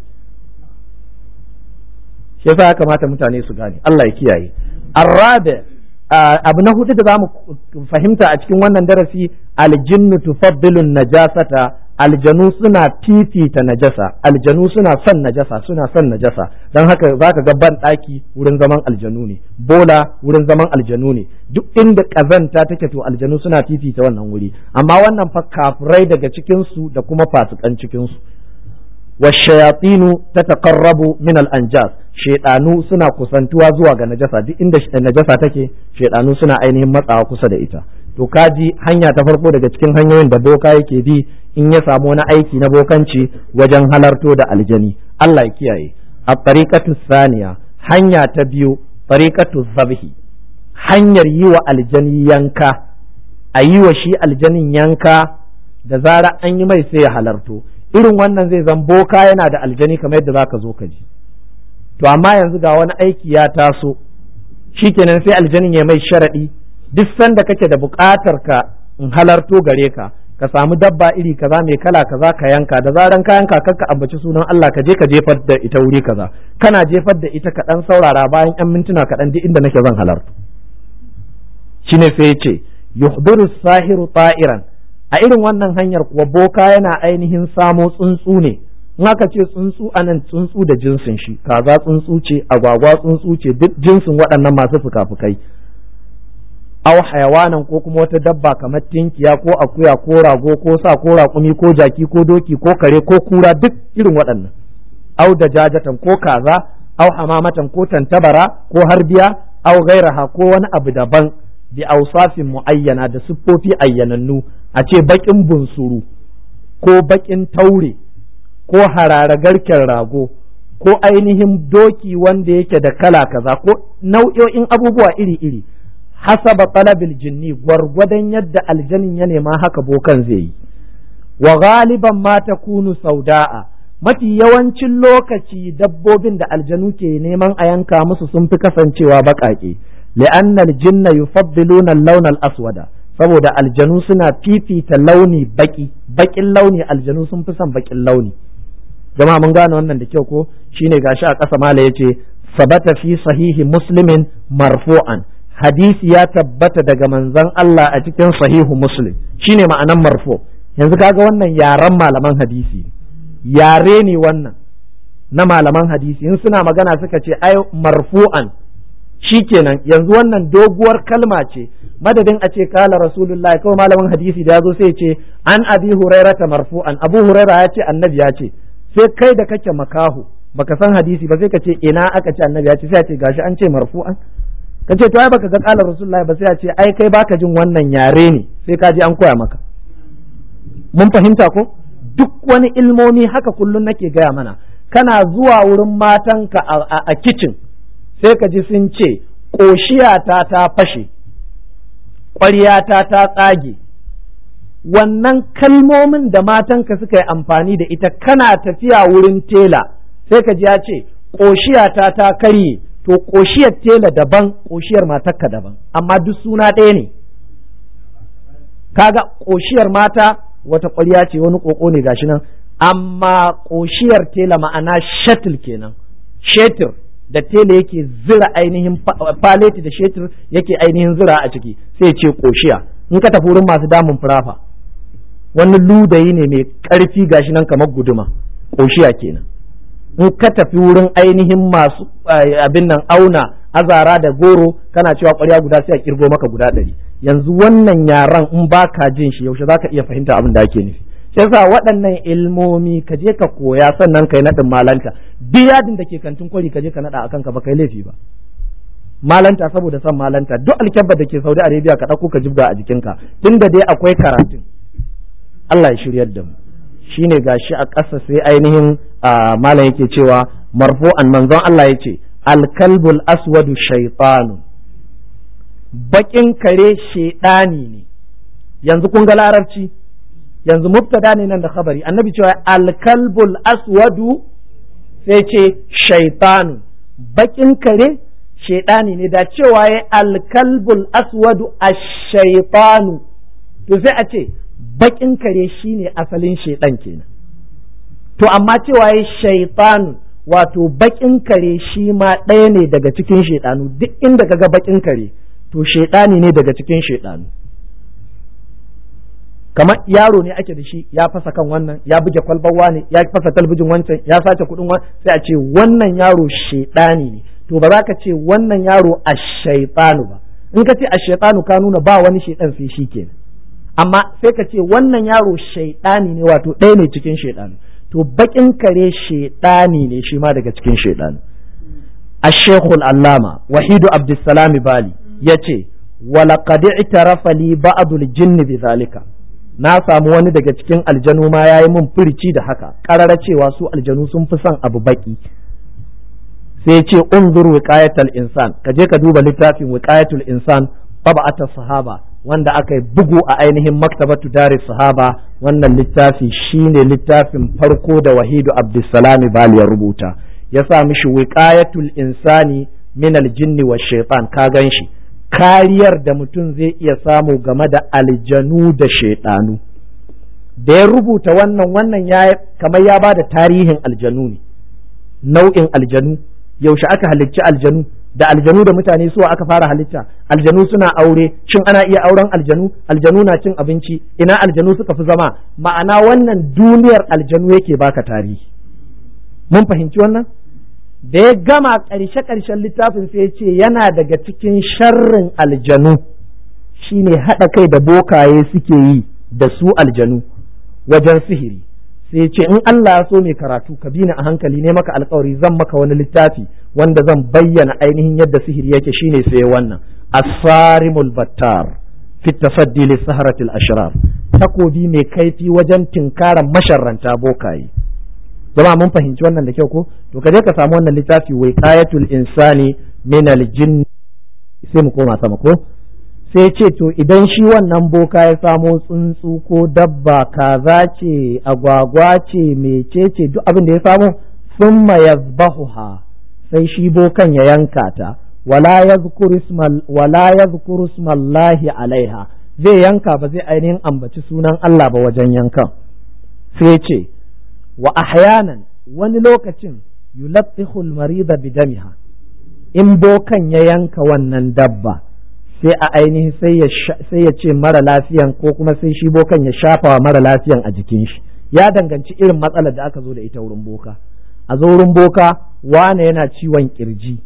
shi yasa ya kamata mutane su gane. Allah ya kiyaye. arrabe abu na hudu da zamu fahimta a cikin wannan darasi, aljinnu tufaddilu najasata, aljanu suna fifita najasa, aljanu suna son najasa, suna son najasa. don haka zaka ga ban daki wurin zaman aljanu ne, bola wurin zaman aljanu ne, duk inda kazanta take to aljanu suna fifita wannan wuri. amma wannan fa kafirai daga cikin su da kuma fasikan cikin su. washayatinu tataqarrabu min al-anjas, shedanu suna kusantuwa zuwa ga najasa, duk inda najasa take shedanu suna ainihin matsawa kusa da ita. to kaji hanya ta farko daga cikin hanyoyin da boka yake bi in ya samu wani aiki na bokanci wajen halarto da aljani. Allah ya kiyaye. a tariqatu saniya, hanya ta biyu, tariqatu zabhi, hanyar yi wa aljani yanka, a yi wa shi aljanin yanka da zara an yi mai sai ya halarto. irin wannan zai zan boka yana da aljani kamar yadda zaka zo ka ji. to amma yanzu ga wani aiki ya taso, shikenan sai aljanin ya mai sharadi, duk sanda kake da buƙatar ka in halarto gare ka, ka samu dabba iri kaza mai kala kaza ka yanka, da zaran ka yanka kakka ambaci sunan Allah, ka je ka jefar da ita wuri kaza, kana jefar da ita ka dan saurara, bayan yan mintuna kaɗan duk inda nake zan halarto. shine sai ya ce yuhdiru sahiru ta'iran, a irin wannan hanyar kuwa boka yana ainihin samo tsuntsu ne. In aka ce tsuntsu anan tsuntsu da jinsin shi, kaza tsuntsu ce, agwagwa tsuntsu ce, duk jinsin waɗannan masu fuka-fukai. Aw hayawanan ko kuma wata dabba kamar tinkiya ko akuya ko rago ko sa ko raƙumi ko jaki ko doki ko kare ko kura, duk irin waɗannan. Aw da jajatan ko kaza, aw hamamatan ko tantabara ko harbiya, aw gairaha ko wani abu daban, bi awsafin muayyana da siffofi ayyanannu, a ce bakin bunsuru ko bakin taure ko harara garken rago ko ainihin doki wanda yake da kala kaza ko nau'o'in abubuwa iri-iri, hasaba talabil jinni, gwargwadon yadda aljanin ya nema haka bokan zai yi. Wa galiban ma takunu sauda'a, mafi yawancin lokaci dabbobin da aljanu ke neman a yanka musu sun fi kasancewa baƙaƙe, li'anna aljinna yufaddiluna al-lawn al-aswada, saboda aljanu suna fifita launi baki, bakin launi aljanu sun fi son bakin launi. Jama'a mun gane wannan da kyau ko? Shine gashi a ƙasa mala yace sabata fi sahihi muslimin marfu'an, hadisi ya tabbata daga manzon Allah a cikin sahihu muslim, shine ma'anan marfu. Yanzu kaga wannan yaren malaman hadisi, yare ne wannan na malaman hadisi, in suna magana suka ce ai marfu'an, shikenan yanzu wannan doguwar kalma ce, madadin a ce kala rasulullahi, kawai malamin hadisi da yazo sai ce an abi hurairata marfu'an, abu huraira ya ce annabi ya ce, sai kai da kake makahu baka san hadisi ba sai ka ce ina aka ce annabi ya ce, sai a ce gashi an ce marfu'an, ka ce to ai baka ga kala rasulullahi ba, sai a ce ai kai baka jin wannan yare ne, sai ka ji an koya maka. Mun fahimta ko? Duk wani ilmomi haka kullun nake gaya mana, kana zuwa wurin matanka a kicin sai ka ji sun ce ƙoshiyata ta fashe, ƙwaryata ta tsage. Wannan kalmomin da matanka suka yi amfani da ita, kana tafiya wurin tela sai ka ji ya ce ƙoshiyata ta karye, to ƙoshiyar tela daban, ƙoshiyar matarka daban, amma duk suna ɗaya ne. Kaga ƙoshiyar mata wata ƙwarya ce, wani ƙoƙo ne gashi nan, amma ƙoshiyar tela ma'ana shatil kenan, shetir da tela yake zira ainihin paleti da shetir yake ainihin zira a ciki, sai ce ƙoshiya. In ka tafi wurin masu damun furafa, wani ludayi ne mai ƙarfi gashi nan kamar guduma, ƙoshiya kenan. In ka tafi wurin ainihin masu abin nan auna azara da goro, kana cewa ƙwarya guda sai a kirgo maka guda ɗari. Yanzu wannan yaran in ba ka jin shi yaushe za ka iya fahimta abin da ake nufi. Sai sa waɗannan ilmomi ka je ka koya, sannan kai naɗin malanta. Duk yadin da ke kantin kwari ka je ka naɗa akan ka ba kai laifi ba. Malanta saboda son malanta, duk alkyabbar da ke Saudi Arabia ka ɗauko ka jibga a jikinka, tunda dai akwai karatun. Allah ya shiryar da mu. Shine gashi a ƙasa sai ainihin malam yake cewa marfu'an, manzon Allah yace alkalbul aswadu shaytanu, bakin kare shedani ne. Yanzu kun ga larabci, yanzu mubtada ne nan da khabari, annabi cewa alkalbul aswadu sai ce shaytanu, bakin kare shedani ne. Da cewa ya alkalbul aswadu ash-shaytanu, to sai a ce bakin kare shine asalin shedan kenan. To amma cewa ya shaytanu, wato bakin kare shi ma ɗaya ne daga cikin shedanu. Duk inda kaga bakin kare to shedani ne daga cikin shedanu. Kamar yaro ne ake da shi, ya fasa kan wannan, ya buge kwalbawa ne, ya fasa talbijin wancan, ya sace kudin wannan, sai a ce wannan yaro shedani ne. To ba za ka ce wannan yaro ash-shaytanu ba. In ka ce ash-shaytanu ka nuna ba wani shedan sai shi kenan. Amma sai ka ce wannan yaro shaidani ne, wato ɗaya ne cikin shaidanu. To bakin kare shaidani ne shi ma daga cikin shaidanu. Ash-Shaykhul Allama Wahidu Abdussalam Bali yace walaqad i'tarafa li ba'dul jinn bi zalika, na samu wani daga cikin aljanu ma yayi mun furici da haka, karara cewa su aljanu sun fi son abu baki. Sai ce unzur wiqayatul insan, ka je ka duba littafin wiqayatul insan tab'atus sahaba, wanda aka yi bugu a ainihin maktabatu daris sahaba. Wannan littafi shine littafin farko da Wahidu Abdussalam Bali ya rubuta, ya sa mishi wiqayatul insani min aljinni wa shaytan. Ka gan shi, kariyar da mutum zai iya samu game da aljanu da shaidanu. Da ya rubuta wannan wannan ya kamar ya bada tarihin aljanu ne, nau'in aljanu, yaushe aka halicci aljanu, da aljanu da mutane su aka fara halitta, aljanu suna aure, shin ana iya auren aljanu, aljanu na cin abinci, ina aljanu suka fi zama, ma'ana wannan duniyar aljanu yake baka tarihi. Mun fahimci wannan? Da ya gama ƙarshe ƙarshen littafin sai ya ce yana daga cikin sharrin aljanu shine haɗa kai da bokaye suke yi da su aljanu wajen sihiri. sai ce in Allah ya so mai karatu ka bi ni a hankali ne maka alƙawari zan maka wani littafi wanda zan bayyana ainihin yadda sihiri yake shine sai wannan as-sarimul battar fi tasaddi li saharatil ashrar, takobi mai kaifi wajen tinkaran masharranta bokaye. Jama'a mun fahimci wannan da kyau ko? To ka je ka samu wannan littafi wiqayatul insani min al-jinn, sai mu koma sama ko? Sai ce to idan shi wannan boka ya samo tsuntsu ko dabba, kaza ce, agwagwa ce, mecece, duk abin da ya samu, summa yazbahuha, sai shi bokan ya yanka ta, wala yadhkuru ismal wala yadhkuru ismallahi alaiha, zai yanka ba zai ainihin ambaci sunan Allah ba wajen yankan. Sai ce wa ahyanan, wani lokacin yulattihu al-marida bidamiha, in bokan ya yanka wannan dabba sai a ainihin sai ya ce mara lafiyan ko kuma sai shi bokan ya shafa wa mara lafiyan a jikin shi, ya danganci irin matsalar da aka zo da ita wurin boka. A zo wurin boka wane yana ciwon kirji,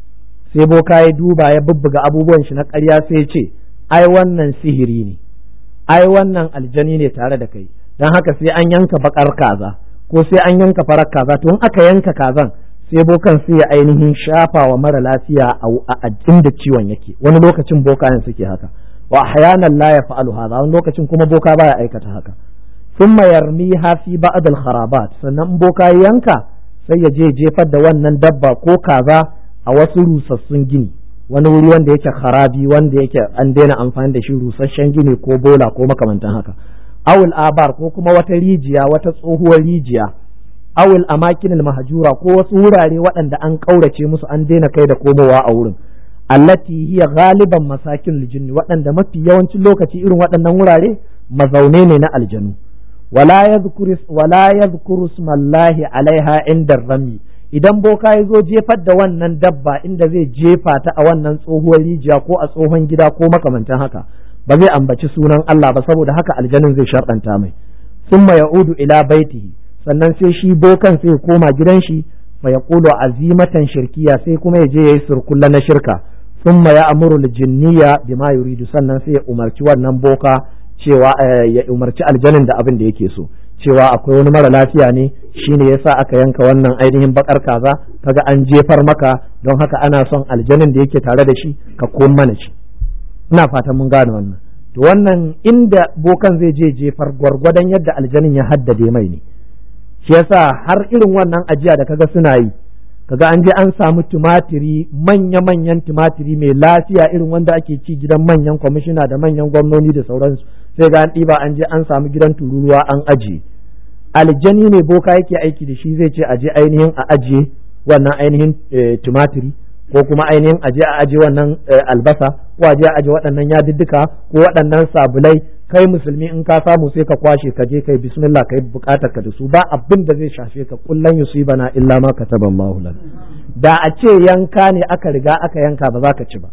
sai boka ya duba ya bubbuga abubuwan shi na ƙarya sai ya ce ai wannan sihiri ne, ai wannan aljani ne tare da kai, don haka sai an yanka bakar kaza ko sai an yanka farar kaza. To in aka yanka kazan sai bokan sai ya ainihin shafa wa mara lafiya a inda ciwon yake. Wani lokacin bokayen suke haka, wa ahyanan la yaf'alu hadha, wani lokacin kuma boka baya aikata haka. Thumma yarmiha fi ba'd al-kharabat, sannan boka yanka sai ya je jefar da wannan dabba ko kaza a wasu rusassun gini, wani wuri wanda yake kharabi, wanda yake an daina amfani da shi, rusasshen gini ko bola ko makamantan haka, awul abar ko kuma wata rijiya, wata tsohuwar rijiya, awul amakin mahjura ko wasu wurare waɗanda an ƙaurace musu, an daina kai da komowa a wurin, allati hiya galiban masakin aljinni, waɗanda mafi yawancin lokaci irin waɗannan wurare mazaune ne na aljanu. wala yadhkuru wala yadhkuru ismallahi alaiha inda rami, idan boka ya zo jefar da wannan dabba inda zai jefa ta a wannan tsohuwar rijiya ko a tsohon gida ko makamantan haka, ba zai ambaci sunan Allah ba, saboda haka aljanin zai sharɗanta mai. Summa ya'udu ila baitihi, sannan sai shi bokan sai koma gidan shi, fa yaqulu azimatan shirkiya, sai kuma ya je yayi surkulla na shirka. Summa ya'muru al-jinniya bima yuridu, sannan sai ya umarci wannan boka cewa ya umarci aljanin da abin da yake so, cewa akwai wani mara lafiya ne, shine yasa aka yanka wannan ainihin bakar kaza, kaga an jefar maka, don haka ana son aljanin da yake tare da shi ka koma mana shi. Ina fatan mun gane wannan. To wannan inda bokan zai je jefar gwargwadon yadda aljanin ya haddade mai ne. Shi yasa har irin wannan ajiya da kaga suna yi, kaga an je an samu tumatiri, manya-manyan tumatiri mai lafiya irin wanda ake ci gidan manyan kwamishina da manyan gwamnoni da sauransu, sai ga an ɗiba an je an samu gidan tururuwa an ajiye. Aljani ne boka yake aiki da shi, zai ce aje ainihin a ajiye wannan ainihin tumatiri, ko kuma ainihin aje a aje wannan albasa, ko aje a aje waɗannan yadiddika ko waɗannan sabulai. Kai musulmi in ka samu sai ka kwashe ka je kai bismillah kai bukatar ka da su, ba abin da zai shafe ka, kullan yusibana illa ma kataballahu lana. Da a ce yanka ne aka riga aka yanka ba za ka ci ba,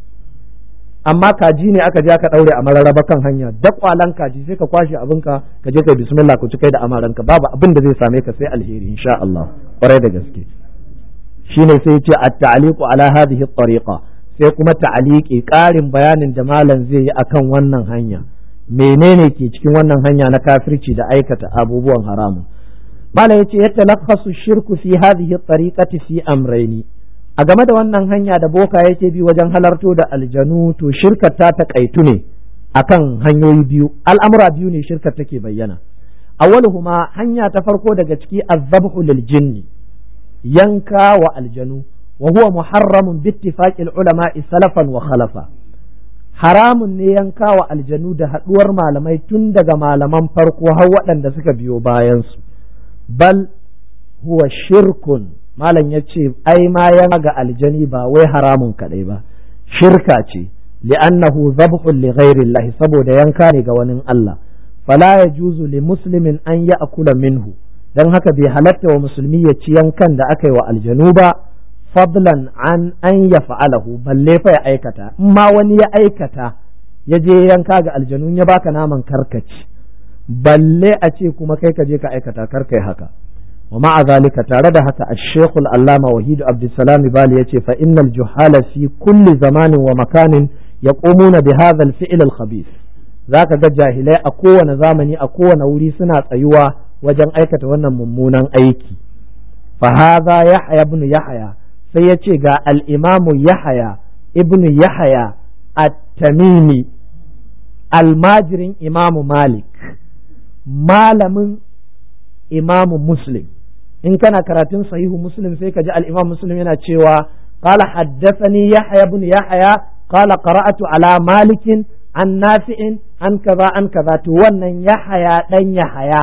amma kaji ne aka je aka daure a mararraba kan hanya, da kwalan kaji sai ka kwashe abinka ka je kai bismillah ku ci kai da amaranka, babu abin da zai same ka sai alheri insha Allah, kwarai da gaske. Shine sai ya ce at-ta'liqu ala hadhihi at-tariqa, sai kuma ta'liqi, ƙarin bayanin da malam zai yi akan wannan hanya, menene ke cikin wannan hanya na kafirci da aikata abubuwan haramun. Malam yace ya talakhasu shirku fi hadhihi at-tariqati fi amrayni, a game da wannan hanya da boka yake bi wajen halarto da aljanu, to shirkar ta takaitu ne akan hanyoyi biyu, al'amura biyu ne shirkar take bayyana. Awwaluhuma, hanya ta farko daga ciki az-zabhu lil jinni, yanka wa aljanu, wa huwa muharramun bi ittifaqil ulama'i salafan wa khalafa. Haramun ne yanka wa aljanu da haduwar malamai tun daga malaman farko har waɗanda suka biyo bayansu. Bal huwa shirkun, malam ya ce ai ma yanka ga aljani ba wai haramun kaɗai ba, shirka ce, li'annahu zabhun li ghairillahi, saboda yanka ne ga wani Allah. Fala yajuzu li muslimin an ya'kula minhu, dan haka bai halatta wa musulmi ya ci yankan da aka yi wa aljanu ba. fadlan an an yaf'alahu balle fa ya aikata in ma wani ya aikata ya je yanka ga aljanu ya baka naman karkaci balle a ce kuma kai ka je ka aikata karkai haka wa ma'a zalika tare da haka ash-shaykh al-allama wahid abdussalam bali yace fa innal juhala fi kulli zamanin wa makanin yaqumuna bi hadha al-fi'l al-khabith zaka ga jahilai a kowane zamani a kowane wuri suna tsayuwa wajen aikata wannan mummunan aiki fa hadha yahya ibn yahya sai yace ga al-imam yahya ibn yahya at-tamimi almajirin imamu malik malamin imamu muslim in kana karatun sahihu muslim sai ka ji al-imam muslim yana cewa qala haddathani yahya ibn yahya qala qara'atu ala malikin an nafi'in an kaza an kaza to wannan yahya dan yahya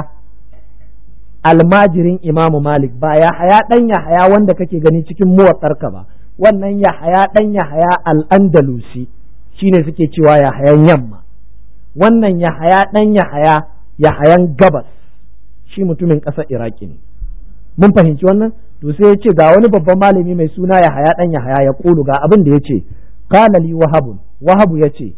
almajirin imamu malik ba yahya dan yahya wanda kake gani cikin muwatsarka ba wannan yahya dan yahya al-andalusi shine suke cewa yahyan yamma wannan yahaya dan yahaya yahayan gabas shi mutumin ƙasar iraki ne mun fahimci wannan to sai ya ce ga wani babban malami mai suna yahaya dan yahaya ya kulu ga abin da ya ce qala li wahab wahab ya ce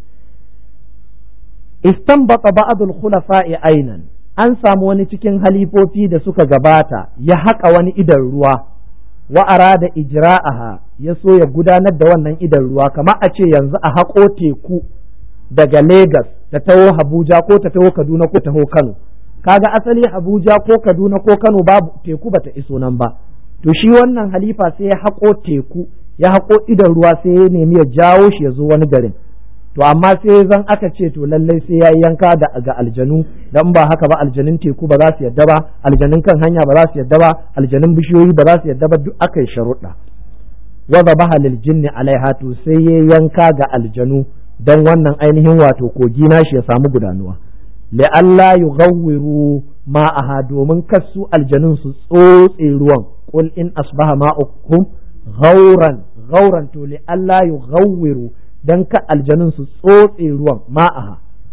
istanbata ba'd al-khulafa'i aynan an samu wani cikin halifofi da suka gabata ya haƙa wani idan ruwa wa arada ijra'aha ya so ya gudanar da wannan idan ruwa kamar a ce yanzu a haƙo teku daga Legas ta taho Abuja ko ta taho Kaduna ko taho Kano kaga asali Abuja ko Kaduna ko Kano babu teku bata iso nan ba to shi wannan halifa sai ya haƙo teku ya haƙo idan ruwa sai ya nemi ya jawo shi ya zo wani garin to amma sai zan aka ce to lallai sai ya yanka da ga aljanu dan ba haka ba aljanun teku ba za su yadda ba aljanun kan hanya ba za su yadda ba aljanun bishiyoyi ba za su yadda ba duk aka yi sharuɗa wa zabaha lil jinni alaiha to sai ya yanka ga aljanu dan wannan ainihin wato kogi nashi ya samu gudanuwa la'alla yughawwiru ma'aha domin kasu aljanun su tsotse ruwan qul in asbaha ma'ukum ghauran ghauran to la'alla yughawwiru dan ka aljanun su tsotse ruwan ma'aha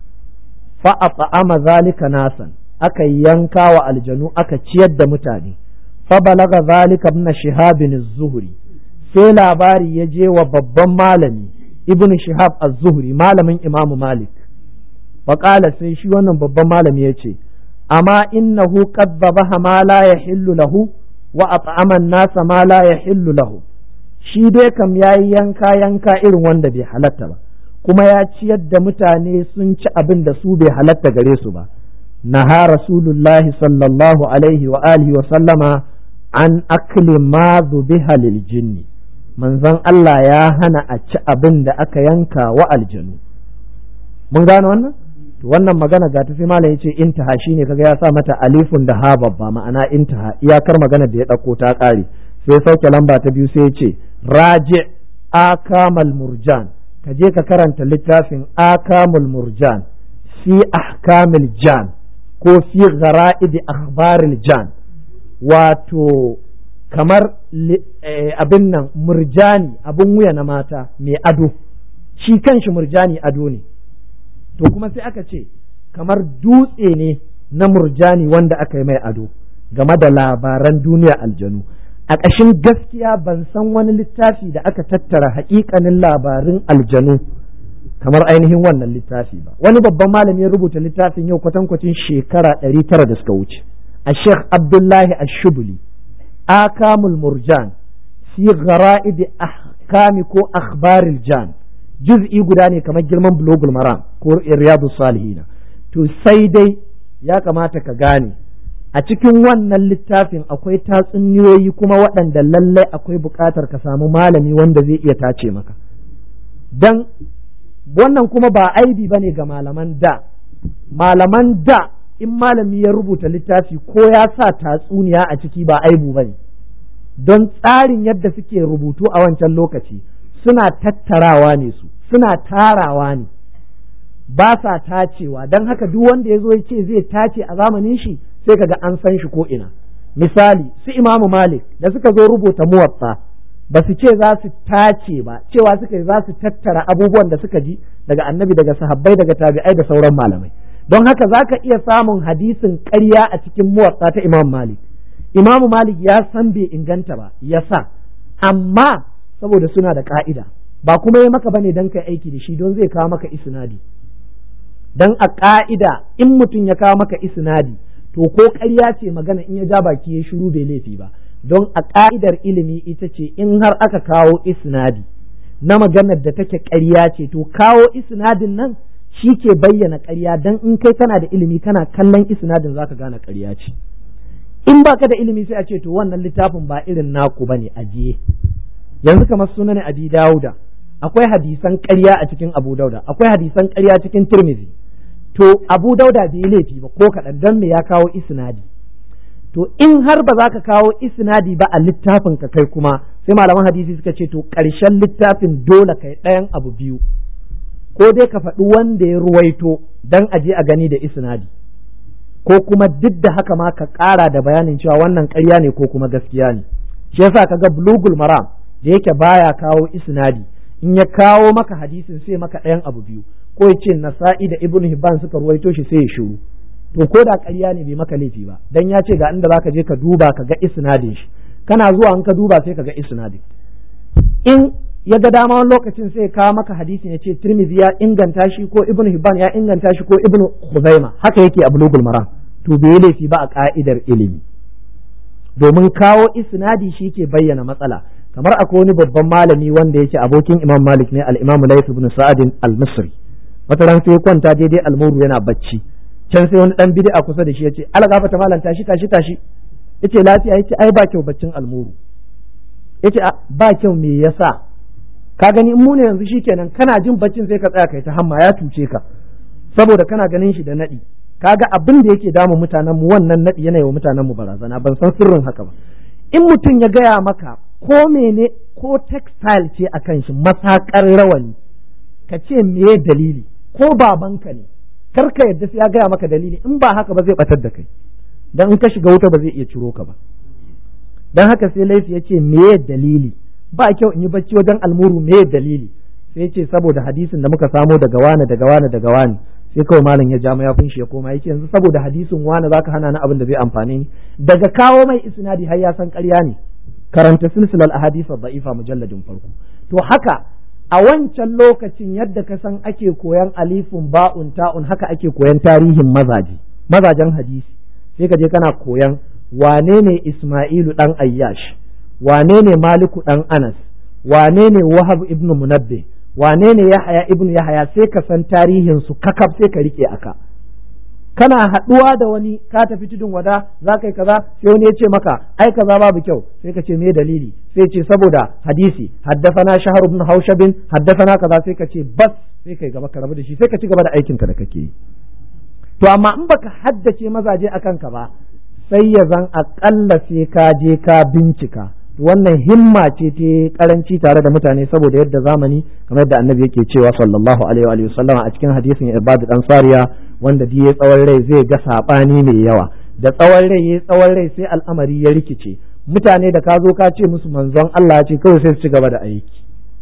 fa at'ama zalika nasan aka yanka wa aljanu aka ciyar da mutane fa balaga zalika ibn shihab az-zuhri sai labari ya je wa babban malami ibn shihab az-zuhri malamin imam malik wa qala sai shi wannan babban malami yace amma innahu qad dhabaha ma la yahillu lahu wa at'ama an-nasa ma la yahillu lahu shi dai kam yayi yanka yanka irin wanda bai halatta ba kuma ya ciyar da mutane sun ci abin da su bai halatta gare su ba naha rasulullahi sallallahu alaihi wa alihi wa sallama an akli ma dhubiha lil jinni manzon Allah ya hana a ci abin da aka yanka wa aljanu mun gane wannan to wannan magana ga ta sai malam yace intaha shine kaga ya sa mata alifun da ha babba ma'ana intaha iyakar magana da ya dauko ta kare sai sauke lamba ta biyu sai yace raji akamal murjan ka je ka karanta littafin akamul murjan fi ahkamil jan ko fi gharaid akhbaril jan wato kamar abin nan murjani abin wuya na mata mai ado shi kanshi murjani ado ne to kuma sai aka ce kamar dutse ne na murjani wanda aka yi mai ado game da labaran duniya aljanu a ƙashin gaskiya ban san wani littafi da aka tattara haƙiƙanin labarin aljanu kamar ainihin wannan littafi ba wani babban malami ya rubuta littafin yau kwatankwacin shekara ɗari tara da suka wuce a sheikh abdullahi ashubuli akamul murjan fi ghara'id ahkami ko akhbaril jan juz'i guda ne kamar girman bulugul maram ko riyadus salihin to sai dai ya kamata ka gane a cikin wannan littafin akwai tatsuniyoyi kuma waɗanda lallai akwai buƙatar ka samu malami wanda zai iya tace maka dan wannan kuma ba aibi bane ga malaman da malaman da in malami ya rubuta littafi ko ya sa tatsuniya a ciki ba aibu bane don tsarin yadda suke rubutu a wancan lokaci suna tattarawa ne su suna tarawa ne ba sa tacewa don haka duk wanda ya zo ya ce zai tace a zamanin shi sai kaga an san shi ko ina misali su imamu malik da suka zo rubuta muwatta ba su ce za su tace ba cewa suka za su tattara abubuwan da suka ji daga annabi daga sahabbai daga tabi'ai da sauran malamai don haka za ka iya samun hadisin ƙarya a cikin muwatta ta imam malik imamu malik ya san bai inganta ba ya sa amma saboda suna da ka'ida ba kuma yi maka bane dan kai aiki da shi don zai kawo maka isnadi dan a ka'ida in mutum ya kawo maka isnadi to ko ƙarya ce magana in ya ja baki ya shiru bai laifi ba don a ka'idar ilimi ita ce in har aka kawo isnadi na maganar da take ƙarya ce to kawo isnadin nan shi ke bayyana ƙarya dan in kai kana da ilimi kana kallon isnadin zaka gane ƙarya ce in baka da ilimi sai a ce to wannan littafin ba irin naku bane ajiye yanzu kamar sunan Abi Dawuda akwai hadisan ƙarya a cikin Abu Dauda akwai hadisan ƙarya cikin Tirmidhi to Abu Dauda bai laifi ba ko kaɗan don me ya kawo isnadi to in har ba za ka kawo isnadi ba a littafin ka kai kuma sai malaman hadisi suka ce to ƙarshen littafin dole kai ɗayan abu biyu ko dai ka faɗi wanda ya ruwaito dan aje a gani da isnadi ko kuma duk da haka ma ka ƙara da bayanin cewa wannan ƙarya ne ko kuma gaskiya ne shi yasa kaga bulugul maram da yake baya kawo isnadi in ya kawo maka hadisin sai maka ɗayan abu biyu ko ya ce nasa'i da ibnu hibban suka ruwaito shi sai ya shiru to ko da ƙarya ne bai maka laifi ba dan ya ce ga inda zaka je ka duba ka ga isnadin shi kana zuwa in ka duba sai ka ga isnadin in ya ga dama wani lokacin sai kawo maka hadisin ya ce Tirmidhi ya inganta shi ko Ibn Hibban ya inganta shi ko Ibn Khuzaima haka yake a Bulughul Maram to bai laifi ba a ka'idar ilimi domin kawo isnadi shi ke bayyana matsala kamar akwai wani babban malami wanda yake abokin Imam Malik ne al-Imam Layth ibn Sa'd al-Misri wata ran sai kwanta daidai almuru yana bacci can sai wani dan bid'a kusa da shi yace ala gafata malam tashi tashi tashi yace lafiya yace ai ba kyau baccin almuru yace ba kyau me yasa ka gani in mu ne yanzu shikenan kana jin baccin sai ka tsaya kai ta hamma ya tuce ka saboda kana ganin shi da nadi kaga abin da yake damu mutanen mu wannan nadi yana yi wa mutanen mu barazana ban san sirrin haka ba in mutum ya gaya maka ko mene ko textile ce akan shi masakar rawani ka ce meye dalili ko babanka ne kar ka yadda sai ya gaya maka dalili in ba haka ba zai batar da kai dan in ka shiga wuta ba zai iya ciro ka ba dan haka sai laifi ya ce meye dalili ba kyau in yi bacci wajen almuru meye dalili sai ce saboda hadisin da muka samo daga wani daga wani daga wani sai kawai malam ya ja mayafin shi ya koma yake yanzu saboda hadisin wani zaka hana ni abin da zai amfane ni daga kawo mai isnadi har ya san ƙarya ne karanta silsilar ahadith ad-da'ifa mujalladin farko to haka a wancan lokacin yadda ka san ake koyan alifun ba'un ta'un haka ake koyan tarihin mazaji mazajen hadisi sai ka je kana koyan wane ne Isma'ilu dan Ayyash wane ne Maliku dan Anas wane ne Wahab ibn Munabbih wane ne Yahya ibn Yahya sai ka san tarihin su kakaf sai ka rike aka kana haduwa da wani ka tafi tudun wada za ka yi kaza sai wani ya ce maka ai kaza babu kyau sai ka ce me dalili sai ce saboda hadisi haddathana Shahr ibn Hawshab haddathana kaza sai ka ce bas sai kai gaba ka rabu da shi sai ka ci gaba da aikin ka da kake yi to amma in baka haddace mazaje akan ka ba sai ya zan akalla sai ka je ka bincika wannan himma ce ta karanci tare da mutane saboda yadda zamani kamar yadda annabi yake cewa sallallahu alaihi wa sallam a cikin hadisin Ibad dan Sariya wanda diye tsawon rai zai ga sabani mai yawa da tsawon rai yayi tsawon rai sai al'amari ya rikice mutane da ka zo ka ce musu manzon Allah ya ce kawai sai su ci gaba da aiki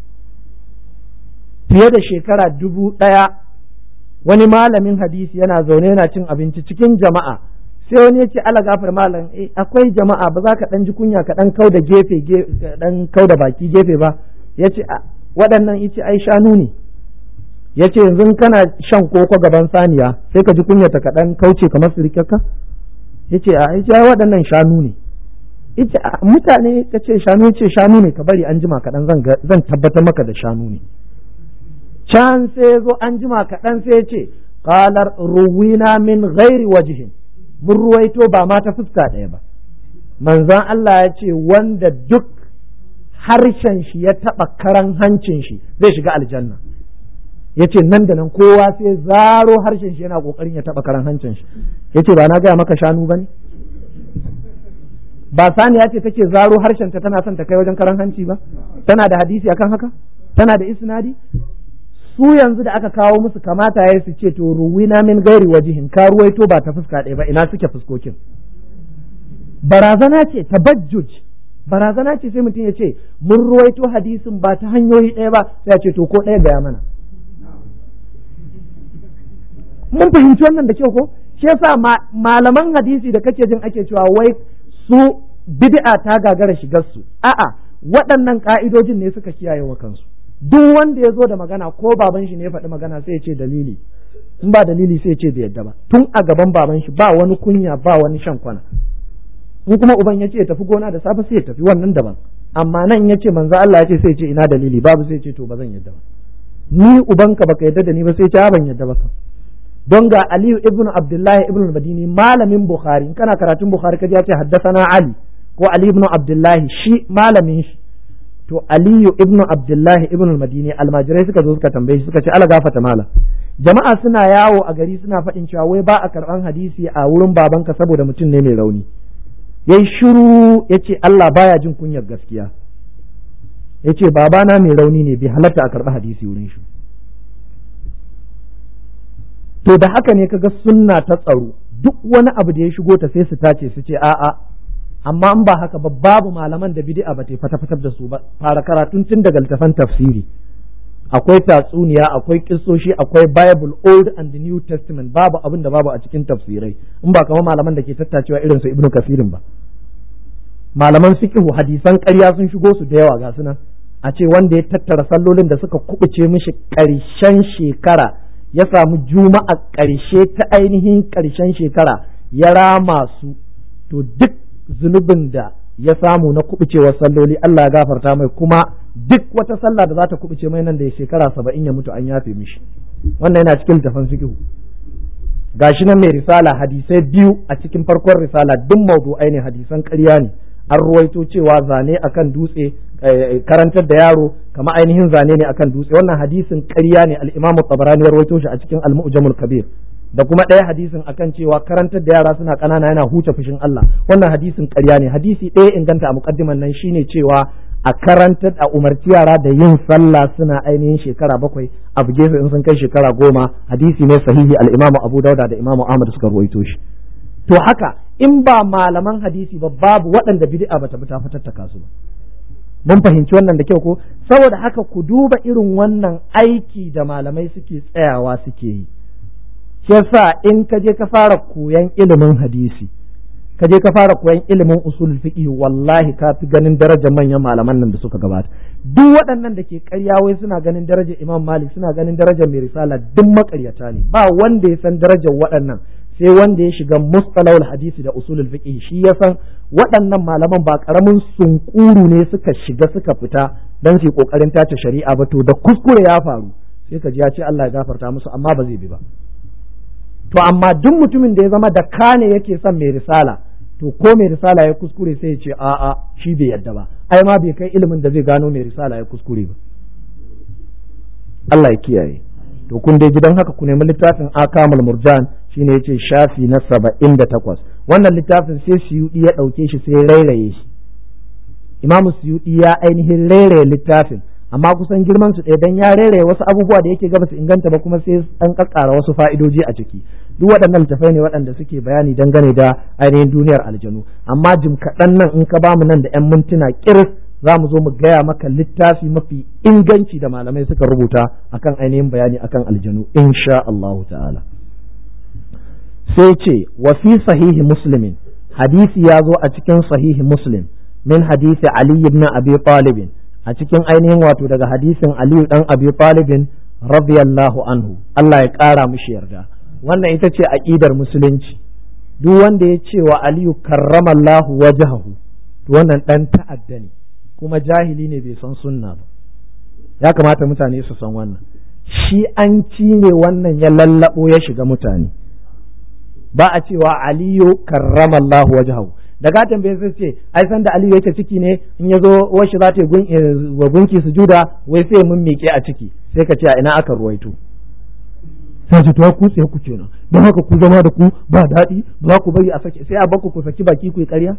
fiye da shekara dubu ɗaya wani malamin hadisi yana zaune yana cin abinci cikin jama'a sai wani ya ce ala gafar malam eh akwai jama'a ba za ka dan ji kunya ka dan kau da gefe dan kau da baki gefe ba yace waɗannan yace ai shanu ne yace yanzu kana shan koko gaban saniya sai ka ji kunya ta ka dan kauce kamar sirikarka yace a yace ai waɗannan shanu ne yace mutane kace shanu yace shanu ne ka bari an jima kaɗan zan zan tabbatar maka da shanu ne can sai zo an jima kaɗan sai yace qalar ruwina min ghairi wajhin mun ruwaito ba ma ta fuska ɗaya ba manzon Allah ya ce wanda duk harshen shi ya taɓa karan hancin shi zai shiga aljanna ya ce nan da nan kowa sai zaro harshen shi yana ƙoƙarin ya taɓa karan hancin shi ya ce ba na gaya maka shanu ba ne ba sani ya ce take zaro harshen ta tana son ta kai wajen karan hanci ba tana da hadisi akan haka tana da isnadi su yanzu da aka kawo musu kamata ya su ce to ruwina min gairi wajihin ka ruwaito ba ta fuska ɗaya ba ina suke fuskokin barazana ce tabajjuj barazana ce sai mutum ya ce mun ruwaito hadisin ba ta hanyoyi ɗaya ba sai ya ce to ko ɗaya gaya mana mun fahimci wannan da kyau ko shi yasa malaman hadisi da kake jin ake cewa wai su bid'a ta gagara shigar su a'a waɗannan ka'idojin ne suka kiyaye wa kansu. Duk wanda ya zo da magana ko baban shi ne ya faɗi magana sai ya ce dalili, in ba dalili sai ya ce bai yadda ba, tun a gaban baban shi ba wani kunya ba wani shan kwana. In kuma uban ya ce ya tafi gona da safe sai ya tafi, wannan daban. Amma nan ya ce manzo Allah ya ce sai ya ce ina dalili, babu sai ya ce to ba zan yadda ba. Ni ubanka baka yadda da ni ba sai ya ce ban yadda ba. Don ga Aliyu ibn Abdullahi ibn Madini malamin Bukhari, in kana karatun Bukhari kaji ya ce haddathana Ali ko Ali ibn Abdullahi, shi malamin shi. To Aliyu ibn Abdullahi ibn Madini almajirai suka zo suka tambaye shi suka ce ala gafata mala, jama'a suna yawo a gari suna faɗin cewa wai ba a karɓan hadisi a wurin babanka saboda mutum ne mai rauni. Yayi shiru yace Allah baya jin kunyar gaskiya, yace babana mai rauni ne bai halatta a karɓi hadisi wurin shi. To da haka ne kaga sunna ta tsaro, duk wani abu da ya shigo ta sai su tace su ce a'a, amma in ba haka ba babu malaman da bid'a ba ta fata-fatar da su ba. Fara karatun tun daga littafan tafsiri, akwai tatsuniya, akwai kissoshi, akwai Bible Old and New Testament, babu abin da babu a cikin tafsirai, in ba kamar malaman da ke tattacewa irin su Ibn Kasirin ba. Malaman fiqhu hadisan ƙarya sun shigo su da yawa ga sunan, a ce wanda ya tattara sallolin da suka kubuce mishi ƙarshen shekara ya samu juma'a ƙarshe ta ainihin ƙarshen shekara ya rama su, to duk zunubin da ya samu na kubucewar salloli Allah ya gafarta mai, kuma duk wata sallah da za ta kubuce mai nan da ya shekara saba'in ya mutu an yafe mishi. Wannan yana cikin littafin fiqh. Gashi nan mai risala hadisai biyu a cikin farkon risala duk mawdu'ai ne, hadisan ƙarya ne. An ruwaito cewa zane akan dutse, karantar da yaro kama ainihin zane ne akan dutse, wannan hadisin ƙarya ne. Al-Imam Tabarani ya ruwaito shi a cikin Al-Mu'jamul Kabir. Da kuma ɗaya hadisin akan cewa karantar da yara suna ƙanana yana huce fushin Allah, wannan hadisin ƙarya ne. Hadisi ɗaya inganta a muqaddiman nan shine cewa a karantar a umarci yara da yin sallah suna ainihin shekara bakwai, a buge su in sun kai shekara goma. Hadisi ne sahihi, al-Imam Abu Dauda da Imam Ahmad suka ruwaito shi. To haka in ba malaman hadisi ba babu waɗanda bid'a bata bi ta fatattaka su ba. Mun fahimci wannan da kyau ko? Saboda haka ku duba irin wannan aiki da malamai suke tsayawa suke yi. Shi yasa in ka je ka fara koyan ilimin hadisi, ka je ka fara koyan ilimin usulul fiqh, wallahi ka fi ganin darajar manyan malaman nan da suka gabata. Duk waɗannan da ke ƙarya wai suna ganin darajar Imam Malik, suna ganin darajar mai risala, duk maƙaryata ne. Ba wanda ya san darajar waɗannan sai wanda ya shiga mustalahul hadisi da usulul fiqh. Shi ya san waɗannan malaman ba ƙaramin sunkuru ne suka shiga suka fita dan su yi ƙoƙarin tace shari'a ba. To da kuskure ya faru sai ka ji ya ce Allah ya gafarta musu, amma ba zai bi ba. To amma duk mutumin da ya zama da kane yake son mai risala, to ko mai risala ya kuskure sai ya ce a'a shi bai yadda ba, ai ma bai kai ilimin da zai gano mai risala ya kuskure ba. Allah ya kiyaye. To kun dai gidan haka ku nemi littafin Akamul Murjan, shine yace shafi na saba'in da takwas. Wannan littafin sai Suyudi ya dauke shi sai rairaye shi. Imamu Suyudi ya ainihin rairaye littafin, amma kusan girman su ɗaya, dan ya rairaye wasu abubuwa da yake gaba su inganta ba, kuma sai an kakkara wasu fa'idoji a ciki. Duk waɗannan littafai ne waɗanda suke bayani dangane da ainihin duniyar aljanu. Amma jim kaɗan nan in ka bamu nan da ƴan mintuna kiris, za mu zo mu gaya maka littafi mafi inganci da malamai suka rubuta akan ainihin bayani akan aljanu insha Allah ta'ala. Sai ce wa fi sahihi muslimin, hadisi ya zo a cikin sahihi muslim min hadisi Ali ibn Abi Talib, a cikin ainihin wato daga hadisin Ali dan Abi Talib radiyallahu anhu, Allah ya kara mishi yarda. Wannan ita ce aqidar musulunci. Duk wanda ya ce wa Aliyu karramallahu wajhahu, to wannan dan ta'adda ne, kuma jahili ne, bai san sunna ba. Ya kamata mutane su san wannan. Shi an ci ne wannan ya lallabo ya shiga mutane. Ba a cewa Aliyu karramallahu wajhahu. Daga tambaye sai ce ai san da Aliyu yake ciki ne, in yazo washi za ta wa gunki sujuda, wai sai mun miƙe a ciki. Sai ka ce a ina aka ruwaito? Sai ce to ku sai ku kenan, don haka ku zama da ku ba daɗi, ba ku bari a saki, sai a baku ku saki baki ku yi ƙarya.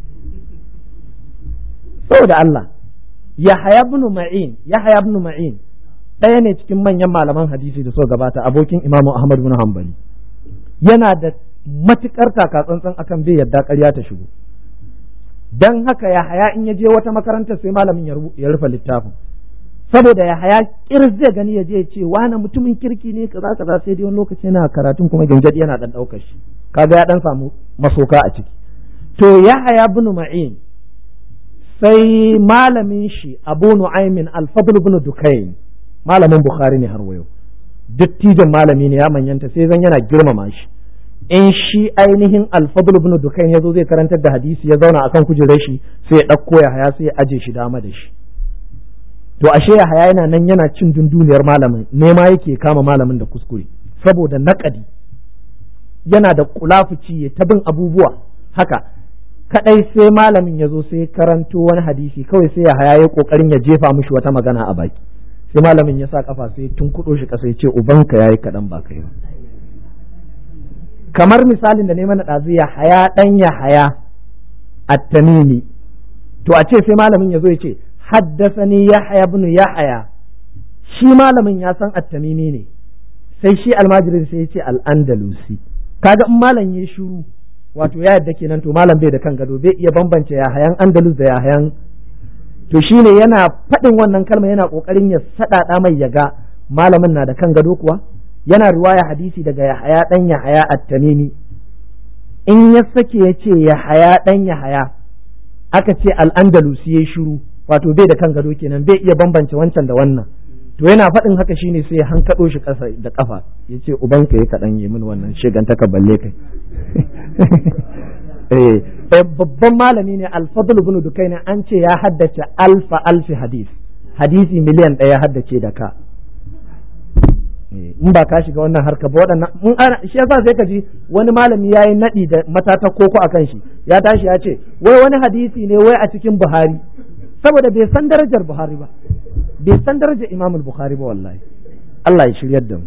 Saboda Allah, Yahya ibn Ma'in, Yahya ibn Ma'in ɗaya ne cikin manyan malaman hadisi da so gabata, abokin Imam Ahmad bin Hanbali. Yana da matukar taka tsantsan akan bai yadda ƙarya ta shigo. Dan haka Yahya in ya je wata makarantar sai malamin ya rufe littafin. Saboda Yahya kirs zai gani ya je ya ce wani mutumin kirki ne kaza kaza, sai dai wani lokaci yana karatun kuma gangadi yana dan daukar shi. Kaga ya dan samu masoka a ciki. To Yahya ibn Ma'in sai malamin shi Abu Nu'aymin al-Fadl ibn Dukayn, malamin Bukhari ne har wayo, dattijan malami ne ya manyanta, sai zan yana girmama shi. In shi ainihin al-Fadl ibn Dukayn ya zo zai karantar da hadisi, ya zauna akan kujerar shi, sai ya ɗauko Yahaya sai ya aje shi dama da shi. To ashe Yahaya yana nan yana cin dunduniyar malamin, nema yake kama malamin da kuskure saboda naƙadi, yana da kulafuci ya tabin abubuwa haka. Kadai sai malamin ya zo sai karanto wani hadisi, kawai sai Yahaya ya kokarin ya jefa mishi wata magana a baki, sai malamin ya sa kafa sai tun kudo shi kasa ya ce ubanka yayi kadan ba kai ba. Kamar misalin da ne mana ɗazu Yahaya ɗan Yahaya at-Tamimi, to a ce sai malamin ya zo ya ce haddasani Yahya ibn Yahya, shi malamin ya san at-Tamimi ne, sai shi almajirin sai ya ce al-Andalusi. Kaga in malam ya shiru, wato ya yadda kenan to malam bai da kan gado, bai iya bambance Yahayan Andalus da Yahayan, to shine yana faɗin wannan kalma yana kokarin ya saɗaɗa mai yaga malamin na da kan gado kuwa. Yana riwaya hadisi daga Yahaya dan Yahaya at-Tamimi, in ya sake ya ce Yahaya dan Yahaya aka ce al-Andalusi ya shiru, wato bai da kan gado kenan, bai iya bambance wancan da wannan. To yana faɗin haka shine sai ya hankaɗo shi ƙasa da ƙafa ya ce ubanka ya kaɗan yi min wannan shiganta ka balle kai. eh babban malami ne al-Fadl ibn Dukayn, an ce ya haddace alfa alfi hadis, hadisi miliyan ɗaya haddace da ka. In ba ka shiga wannan harka ba waɗannan, shi yasa sai ka ji wani malami ya yi naɗi da matata koko a kan shi, ya tashi ya ce wai wani hadisi ne wai a cikin Buhari, saboda bai san darajar Buhari ba, bai san darajar Imam Bukhari ba wallahi. Allah ya shiryar da mu.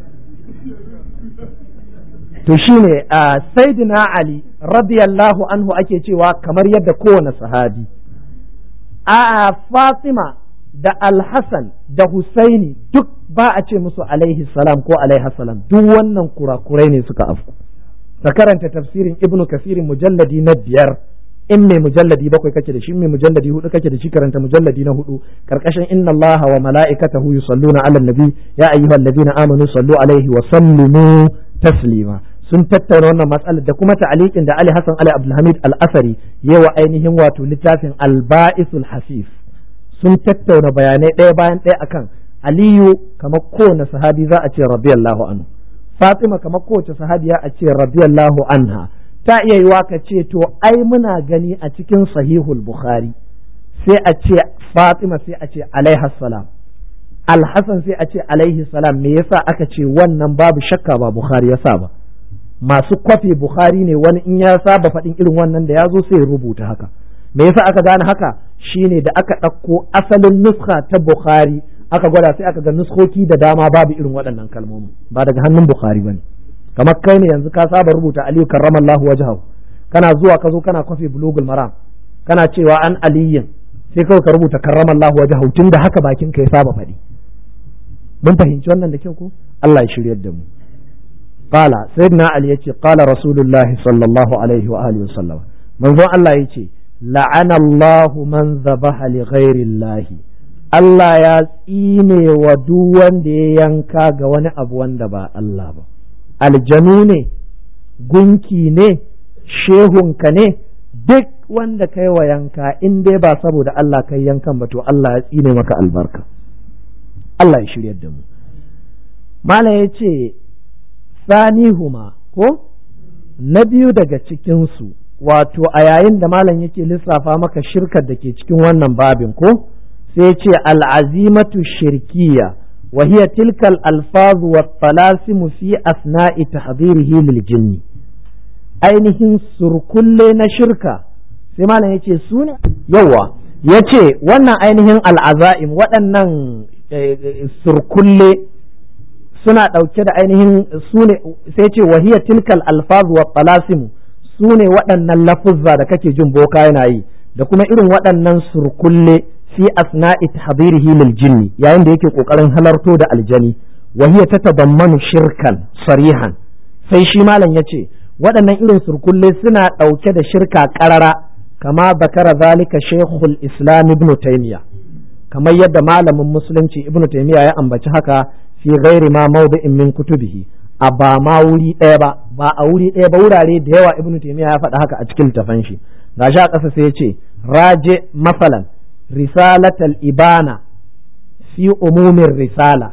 To shine a Sayyidina Ali radiyallahu anhu ake cewa kamar yadda kowane sahabi, a Fatima da Al-Hasan da Husaini duk ba a ce musu alaihi salam ko alaihi salam, duk wannan kurakurai ne suka afku. Ka karanta tafsirin Ibn Kathir mujalladi na biyar, in mai mujalladi bakwai kake da shi, mai mujalladi hudu kake da shi, karanta mujalladi na hudu karkashin inna Allah wa mala'ikatahu yusalluna 'alan nabi ya ayyuhalladhina amanu sallu alaihi wa sallimu taslima. Sun tattauna wannan matsalar da kuma ta'aliqin da Ali Hassan Ali Abdulhamid Al-Asari yawa ainihin wato littafin Al-Ba'isul Hasif. Sun tattauna bayanai ɗaya bayan ɗaya akan Aliyu kamar kowane sahabi za a ce radiyallahu anhu, Fatima kamar kowace sahabiya a ce radiyallahu anha. Ta iya yiwa ka ce to ai muna gani a cikin sahihul Bukhari sai a ce Fatima sai a ce alaihi salam, Al-Hasan sai a ce alaihi salam. Me yasa aka ce wannan? Babu shakka ba Bukhari ya sa ba, masu kwafi Bukhari ne, wani in ya saba faɗin irin wannan da ya zo sai ya rubuta haka. Me yasa aka gane haka? Shine da aka ɗauko asalin nuskha ta Bukhari aka gwada sai aka ga nuskoki da dama babu irin waɗannan kalmomi, ba daga hannun Bukhari bane. Kamar kai ne yanzu ka saba rubuta Aliyu karramallahu wajhahu, kana zuwa ka zo kana kwafi bulugul maram kana cewa an aliyin, sai kawai ka rubuta karramallahu wajhahu, tunda haka bakin ka ya saba faɗi. Mun fahimci wannan da kyau ko? Allah ya shiryar da mu. Qala sayyidina Ali yace qala rasulullahi sallallahu alaihi wa alihi wasallam, manzon Allah yace la'ana Allahu man zabaha li ghairi Allah, Allah ya tsine wa duk wanda ya yanka ga wani abu wanda ba Allah ba. Aljanu ne, gunki ne, shehunka ne, duk wanda kai wa yanka in dai ba saboda Allah kai yankan ba to Allah ya tsine maka albarka. Allah ya shiryar da mu. Mala ya ce sanihuma ko na biyu daga cikinsu, wato a yayin da malam yake lissafa maka shirkar da ke cikin wannan babin ko sai ce al'azimatu shirkiya wa hiya tilka al-alfaz wa talasimu fi asna'i tahdhirihi lil jinni, ainihin surkulle na shirka. Sai malam yace su ne yawa yace wannan ainihin al'azaim, waɗannan surkulle suna ɗauke da ainihin su ne, sai ce wa hiya tilka al-alfaz wa talasimu, su ne waɗannan lafuzza da kake jin boka yana yi, da kuma irin waɗannan surkulle fi asna'i tahdhirihi lil jinni, yayin da yake kokarin halarto da aljani, wa hiya tatadammanu shirkan sarihan. Sai shi malam yace waɗannan irin surkulle suna ɗauke da shirka ƙarara, kama zakara zalika shaykhul islam ibn taymiya, kamar yadda malamin musulunci ibn taymiya ya ambaci haka fi ghairi ma mawdi'in min kutubihi, a ba ma wuri ɗaya ba, ba a wuri ɗaya ba, wurare da yawa ibn taymiya ya faɗa haka a cikin littafin shi. gashi a ƙasa sai ya ce raje masalan risalatal ibana fi umumin risala,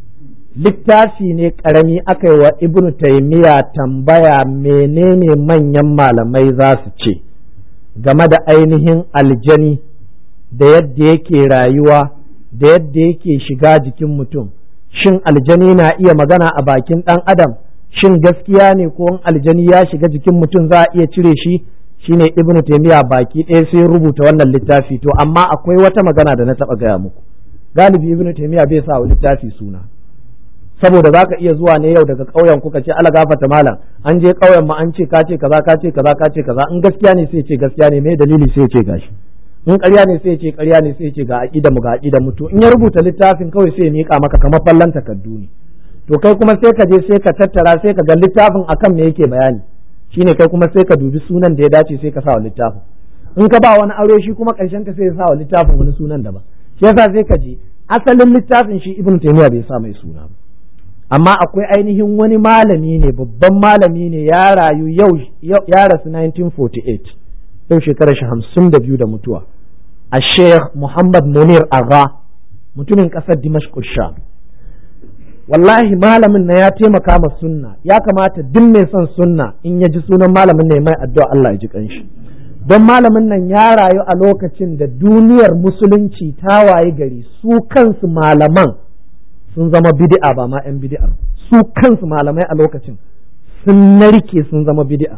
littafi ne ƙarami aka yi wa ibnu taymiya tambaya menene manyan malamai za su ce game da ainihin aljani da yadda yake rayuwa da yadda yake shiga jikin mutum. Shin aljani na iya magana a bakin ɗan adam? Shin gaskiya ne ko in aljani ya shiga jikin mutum za a iya cire shi? Shine ibnu taymiya baki ɗaya sai rubuta wannan littafi. To amma akwai wata magana da na taɓa gaya muku, galibi ibnu taymiya bai sa wa littafi suna, saboda zaka iya zuwa ne yau daga ƙauyen kuka ce ala gafata malam an je ƙauyen ma an ce ka ce kaza ka ce kaza ka ce kaza, in gaskiya ne sai ce gaskiya ne, me dalili sai ce gashi, in ƙarya ne sai ce ƙarya ne sai ce ga aqida mu ga aqida mu. To in ya rubuta littafin kawai sai ya mika maka kamar fallan takardu ne, to kai kuma sai ka je sai ka tattara sai ka ga littafin akan me yake bayani, shine kai kuma sai ka dubi sunan da ya dace sai ka sa wa littafin. In ka ba wani aure shi kuma ƙarshen ka sai ya sa wa littafin wani sunan daban. Shi yasa sai ka je asalin littafin shi ibnu taymiya bai sa mai suna ba, amma akwai ainihin wani malami ne, babban malami ne, ya rayu yau ya rasu nineteen forty-eight, yau shekarar shi hamsin da biyu da mutuwa, a Sheikh Muhammad Munir Agha, mutumin ƙasar Dimashq Sham. Wallahi malamin na ya taimaka ma sunna, ya kamata duk mai son sunna in ya ji sunan malamin ne mai addu'a Allah ya ji kanshi, don malamin nan ya rayu a lokacin da duniyar musulunci ta waye gari su kansu malaman sun zama bid'a, ba ma 'yan bid'ar, su kansu malamai a lokacin sun narke sun zama bid'a.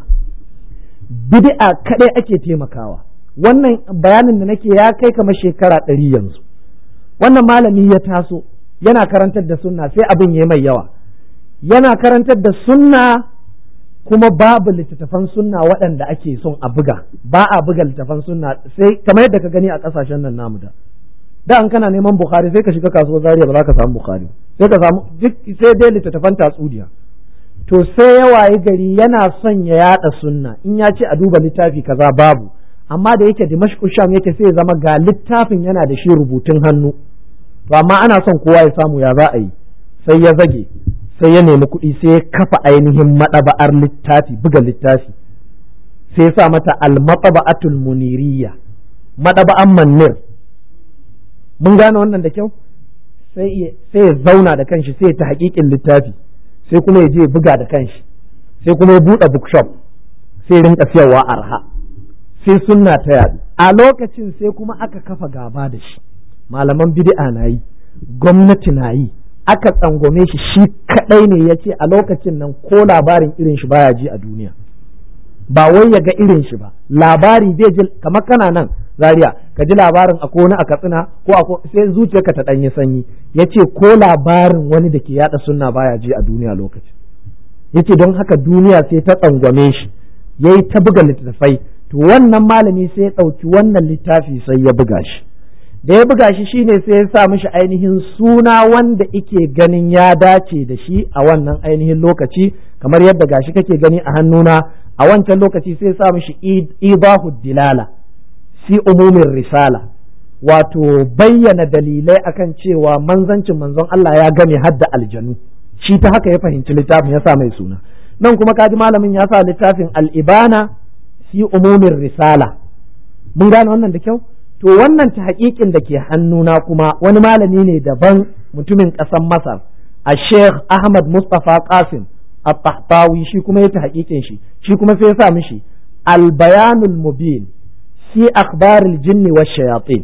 Bid'a kadai ake taimakawa. Wannan bayanin da nake ya kai kamar shekara ɗari yanzu. Wannan malami ya taso yana karantar da sunna sai abin ya mai yawa, yana karantar da sunna kuma babu littattafan sunna waɗanda ake son a buga, ba a buga littattafan sunna sai kamar yadda ka gani a ƙasashen nan namu da da an kana neman Bukhari sai ka shiga kasuwar Zaria ba za ka samu Bukhari, sai ka samu sai dai littattafan tatsuniya. To sai ya waye gari yana son ya yada sunna, in ya ce a duba littafi kaza babu, amma da yake Dimashq Sham yake sai ya zama ga littafin yana da shi rubutun hannu, to amma ana son kowa ya samu, ya za a yi, sai ya zage sai ya nemi kuɗi sai ya kafa ainihin maɗaba'ar littafi, buga littafi, sai ya sa mata al-mataba'atul muniriyya, maɗaba'an Manir. Mun gane wannan da kyau? Sai ya zauna da kanshi sai ya ta haƙiƙin littafi, sai kuma ya je buga da kanshi, sai kuma ya buɗe bookshop, sai ya rinka siyarwa arha, sai sunna ta yaɗu. A lokacin sai kuma aka kafa gaba da shi, malaman bid'a na yi, gwamnati na yi, aka tsangwame shi, shi kadai ne ya ce a lokacin nan ko labarin irin shi baya ji a duniya, ba wai ya ga irin shi ba, labari bai ji, kamar kana nan Zaria ka ji labarin a wani a Katsina ko a sai zuciyarka ta danyi sanyi, ya ce ko labarin wani da ke yada sunna baya ji a duniya lokacin, ya ce don haka duniya sai ta tsangwame shi, ya yi ta buga littattafai. To wannan malami sai ya ɗauki wannan littafi sai ya buga shi, da ya buga shi shine sai ya sa mishi ainihin suna wanda ike ganin ya dace da shi a wannan ainihin lokaci, kamar yadda gashi kake gani a hannuna, a wancan lokaci sai ya sa mishi ibahu dilala fi umumin risala, wato bayyana dalilai akan cewa manzancin manzon Allah ya game hadda aljanu, shi ta haka ya fahimci littafin ya sa mai suna. Nan kuma kaji malamin ya sa littafin al-ibana fi umumin risala. Mun gane wannan da kyau? To wannan ta haƙiƙin da ke hannuna kuma wani malami ne daban, mutumin ƙasar Masar, a Sheikh Ahmad Mustafa Qasim al-Tahtawi, shi kuma ya ta haƙiƙin shi, shi kuma sai ya sa mishi al-bayanul mubin fi akhbaril jinni wa shayatin.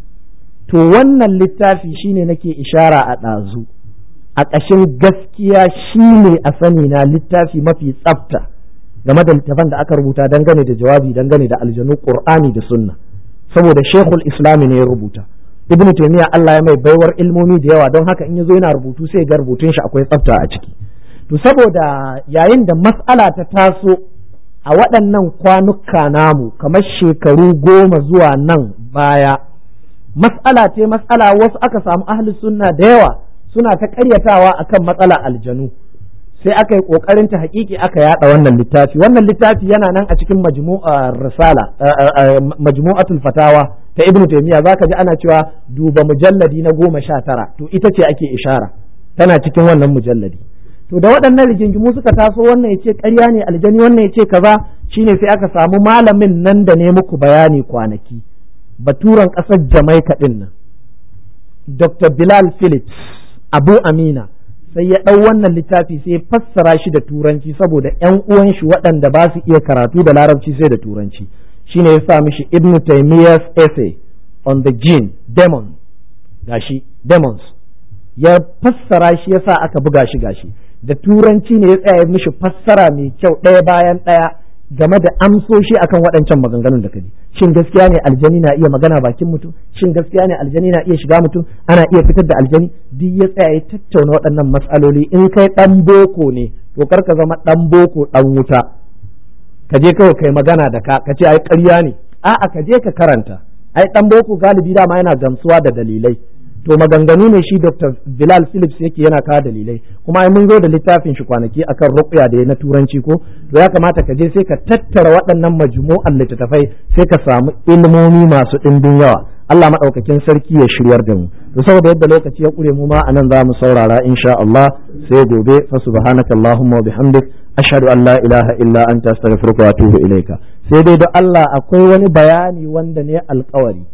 To wannan littafi shine nake ishara a ɗazu, a ƙashin gaskiya shine a sani na littafi mafi tsafta game da littafan da aka rubuta dangane da jawabi dangane da aljanu, Qur'ani da sunna, saboda Sheikhul Islam ne ya rubuta. Ibn Taymiyyah Allah ya mai baiwar ilmomi da yawa, don haka in yazo yana rubutu sai ga rubutun shi akwai tsafta a ciki. To saboda yayin da mas'ala ta taso a waɗannan kwanuka namu kamar shekaru goma zuwa nan baya, mas'ala ce mas'ala, wasu aka samu ahli sunna da yawa suna ta ƙaryatawa akan matsala aljanu, sai aka yi ƙoƙarin ta haƙiƙi aka yaɗa wannan littafi. Wannan littafi yana nan a cikin majmu'ar risala, majmu'atul fatawa ta Ibn Taymiyyah, zaka ji ana cewa duba mujalladi na goma sha tara, to ita ce ake ishara, tana cikin wannan mujalladi. To da waɗannan rigingimu suka taso, wannan yace ƙarya ne aljani, wannan yace kaza, shine sai aka samu malamin nan da ne muku bayani kwanaki, baturan ƙasar Jamaica ɗin nan, Doctor Bilal Phillips Abu Amina, sai ya ɗau wannan littafi sai ya fassara shi da turanci saboda ‘yan uwan shi waɗanda ba su iya karatu da larabci sai da turanci, shine ya sa mishi Ibn Taymiyyah's essay on the jinn, demon, gashi demons, ya fassara shi yasa aka buga shi gashi da turanci ne ya tsaya mishi fassara mai kyau ɗaya bayan ɗaya game da amsoshi akan waɗancan maganganun da kaji. Shin gaskiya ne aljani na iya magana bakin mutum? Shin gaskiya ne aljani na iya shiga mutum? Ana iya fitar da aljani? Duk ya tsaya ya tattauna waɗannan matsaloli. In kai ɗan boko ne to kar ka zama ɗan boko ɗan wuta, ka je kawai kai magana da ka ka ce ai ƙarya ne. A'a, ka je ka karanta. Ai ɗan boko galibi dama yana gamsuwa da dalilai. To maganganu ne shi Doctor Bilal Phillips yake yana kawo dalilai, kuma mun zo da littafin shi kwanaki akan ruqya da na turanci ko, to ya kamata ka je sai ka tattara waɗannan majmu'an littattafai sai ka samu ilmomi masu ɗimbin yawa. Allah madaukakin sarki ya shiryar da mu. To saboda yadda lokaci ya kure mu ma anan za mu saurara insha Allah, sai gobe. Fa subhanaka allahumma wa bihamdik ashhadu an la ilaha illa anta astaghfiruka wa atubu ilaika. Sai dai da Allah akwai wani bayani wanda ne alƙawari